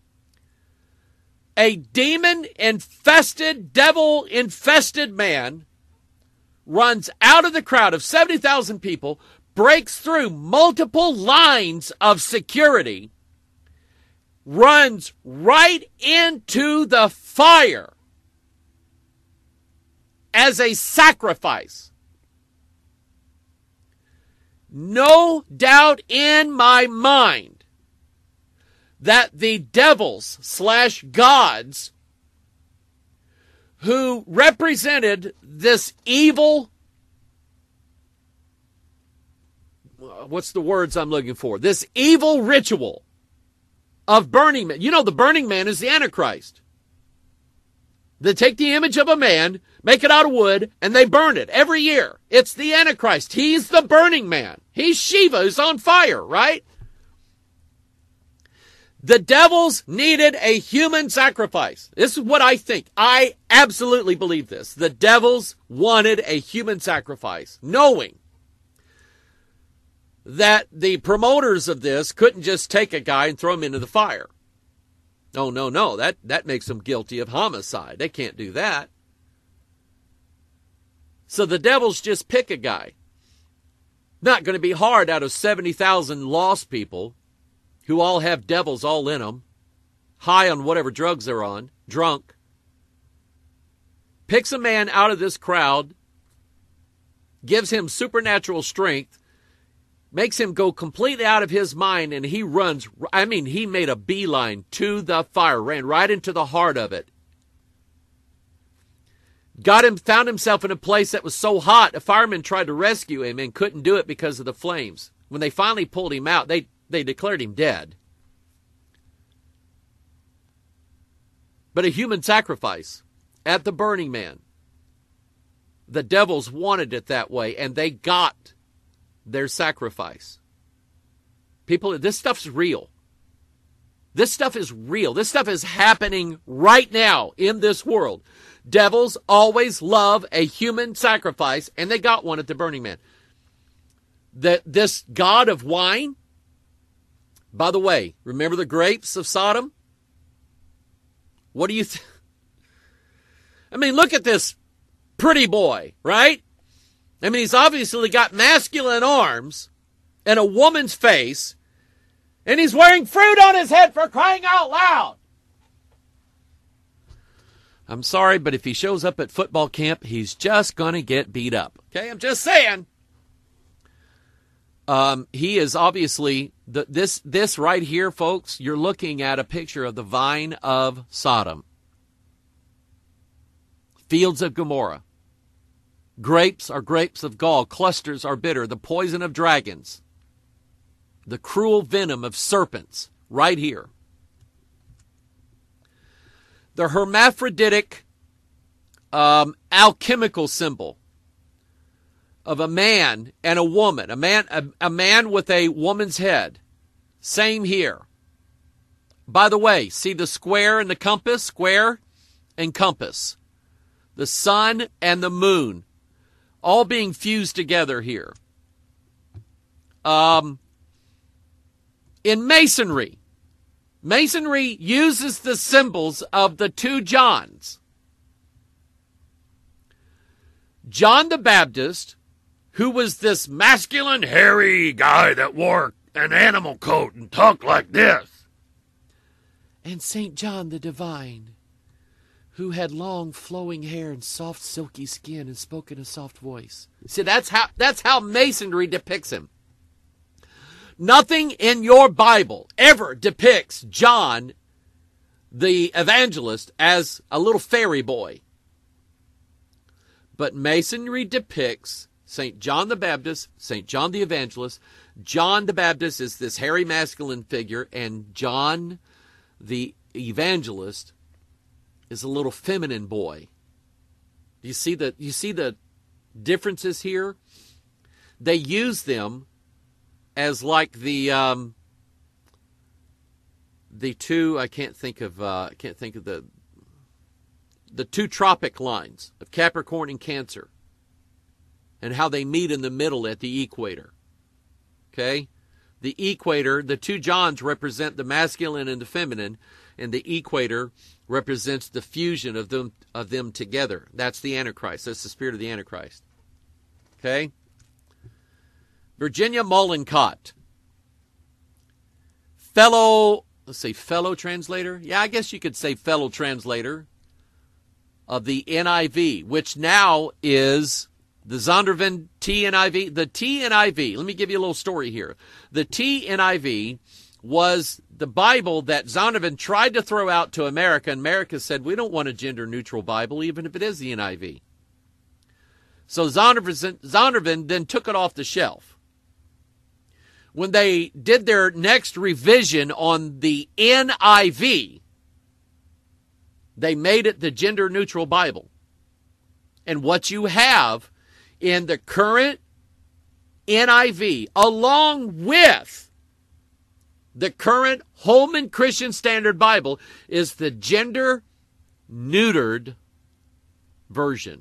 [SPEAKER 5] A demon-infested, devil-infested man runs out of the crowd of 70,000 people, breaks through multiple lines of security, runs right into the fire as a sacrifice. No doubt in my mind that the devils / gods who represented this evil, what's the words I'm looking for? This evil ritual of Burning Man. You know, the Burning Man is the Antichrist. They take the image of a man, make it out of wood, and they burn it every year. It's the Antichrist. He's the Burning Man. He's Shiva who's on fire, right? The devils needed a human sacrifice. This is what I think. I absolutely believe this. The devils wanted a human sacrifice, knowing that the promoters of this couldn't just take a guy and throw him into the fire. Oh, no. That makes them guilty of homicide. They can't do that. So the devils just pick a guy. Not going to be hard out of 70,000 lost people who all have devils all in them, high on whatever drugs they're on, drunk. Picks a man out of this crowd, gives him supernatural strength, makes him go completely out of his mind, and he runs. I mean, he made a beeline to the fire, ran right into the heart of it. Found himself in a place that was so hot, a fireman tried to rescue him and couldn't do it because of the flames. When they finally pulled him out, they declared him dead. But a human sacrifice at the Burning Man. The devils wanted it that way, and they got their sacrifice. People, this stuff's real. This stuff is real. This stuff is happening right now in this world. Devils always love a human sacrifice, and they got one at the Burning Man. This god of wine, by the way, remember the grapes of Sodom? What do you think? I mean, look at this pretty boy, right? I mean, he's obviously got masculine arms and a woman's face, and he's wearing fruit on his head, for crying out loud. I'm sorry, but if he shows up at football camp, he's just going to get beat up. Okay, I'm just saying. He is obviously, this right here, folks, you're looking at a picture of the vine of Sodom. Fields of Gomorrah. Grapes are grapes of gall. Clusters are bitter. The poison of dragons. The cruel venom of serpents. Right here. The hermaphroditic alchemical symbol of a man and a woman. A man with a woman's head. Same here. By the way, see the square and the compass? Square and compass. The sun and the moon. All being fused together here. In Masonry, Masonry uses the symbols of the two Johns. John the Baptist, who was this masculine, hairy guy that wore an animal coat and talked like this. And St. John the Divine, who had long flowing hair and soft silky skin and spoke in a soft voice. See, that's how Masonry depicts him. Nothing in your Bible ever depicts John the evangelist as a little fairy boy. But Masonry depicts St. John the Baptist, St. John the Evangelist. John the Baptist is this hairy masculine figure, and John the Evangelist is a little feminine boy. You see the differences here, they use them as like the two, I can't think of the two tropic lines of Capricorn and Cancer, and how they meet in the middle at the equator. Okay? The equator, the two Johns represent the masculine and the feminine, and the equator represents the fusion of them together. That's the Antichrist. That's the spirit of the Antichrist. Okay? Virginia Mollenkott, fellow translator? Yeah, I guess you could say fellow translator of the NIV, which now is the Zondervan TNIV. The TNIV, let me give you a little story here. The TNIV was the Bible that Zondervan tried to throw out to America, and America said, we don't want a gender-neutral Bible, even if it is the NIV. So Zondervan then took it off the shelf. When they did their next revision on the NIV, they made it the gender-neutral Bible. And what you have in the current NIV, along with the current Holman Christian Standard Bible, is the gender-neutered version.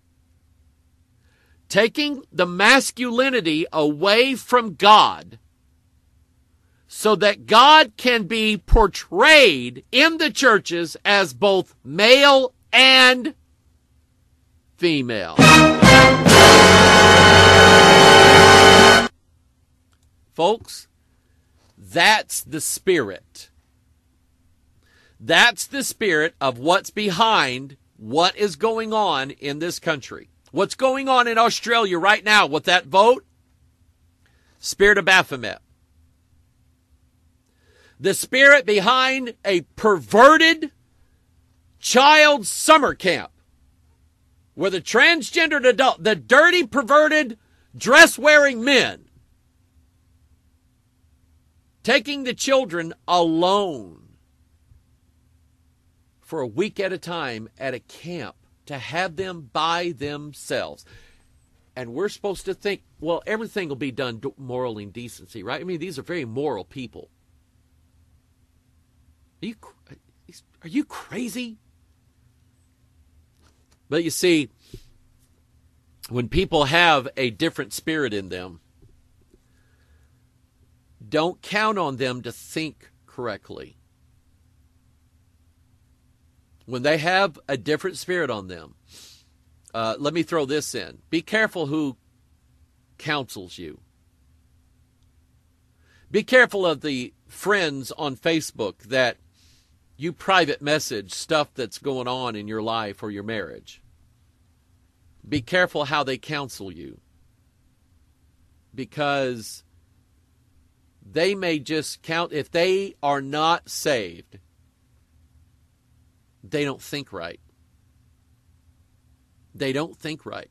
[SPEAKER 5] Taking the masculinity away from God so that God can be portrayed in the churches as both male and female. Folks, that's the spirit. That's the spirit of what's behind what is going on in this country. What's going on in Australia right now with that vote? Spirit of Baphomet. The spirit behind a perverted child summer camp where the transgendered adult, the dirty, perverted, dress-wearing men, taking the children alone for a week at a time at a camp to have them by themselves. And we're supposed to think, well, everything will be done morally and decency, right? I mean, these are very moral people. Are you crazy? But you see, when people have a different spirit in them, don't count on them to think correctly. When they have a different spirit on them, let me throw this in. Be careful who counsels you. Be careful of the friends on Facebook that you private message stuff that's going on in your life or your marriage. Be careful how they counsel you, because they may just count, if they are not saved, they don't think right. They don't think right.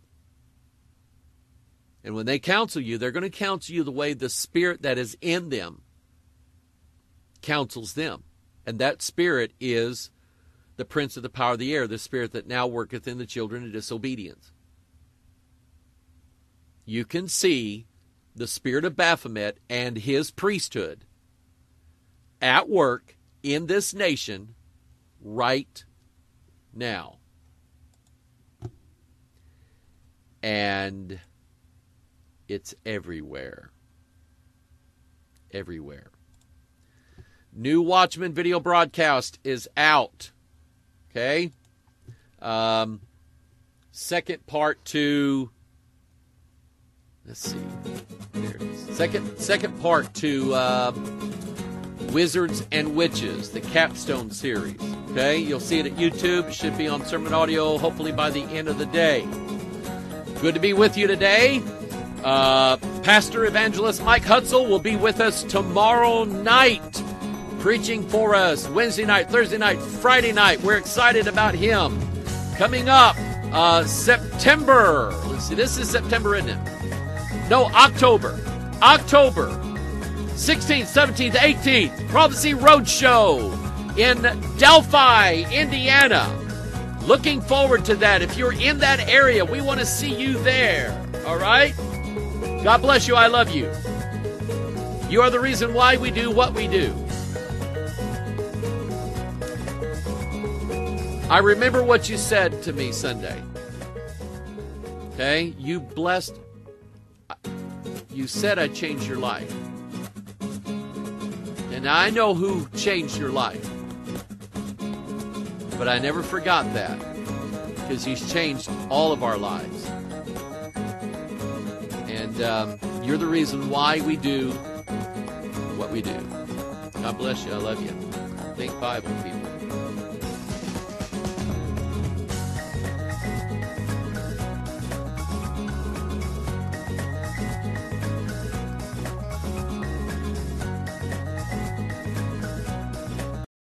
[SPEAKER 5] And when they counsel you, they're going to counsel you the way the spirit that is in them counsels them. And that spirit is the prince of the power of the air, the spirit that now worketh in the children of disobedience. You can see the spirit of Baphomet and his priesthood at work in this nation right now. And it's everywhere. Everywhere. New Watchman video broadcast is out. Okay? Second part to... Let's see. There it is. Second part to Wizards and Witches, the Capstone series. Okay? You'll see it at YouTube. It should be on Sermon Audio hopefully by the end of the day. Good to be with you today. Pastor Evangelist Mike Hutzel will be with us tomorrow night, preaching for us Wednesday night, Thursday night, Friday night. We're excited about him. Coming up, September. Let's see, this is September, isn't it? No, October. October 16th, 17th, 18th. Prophecy Roadshow in Delphi, Indiana. Looking forward to that. If you're in that area, we want to see you there. All right? God bless you. I love you. You are the reason why we do what we do. I remember what you said to me Sunday. Okay? You said I changed your life. And I know who changed your life. But I never forgot that, because he's changed all of our lives. And you're the reason why we do what we do. God bless you. I love you. Think Bible, people.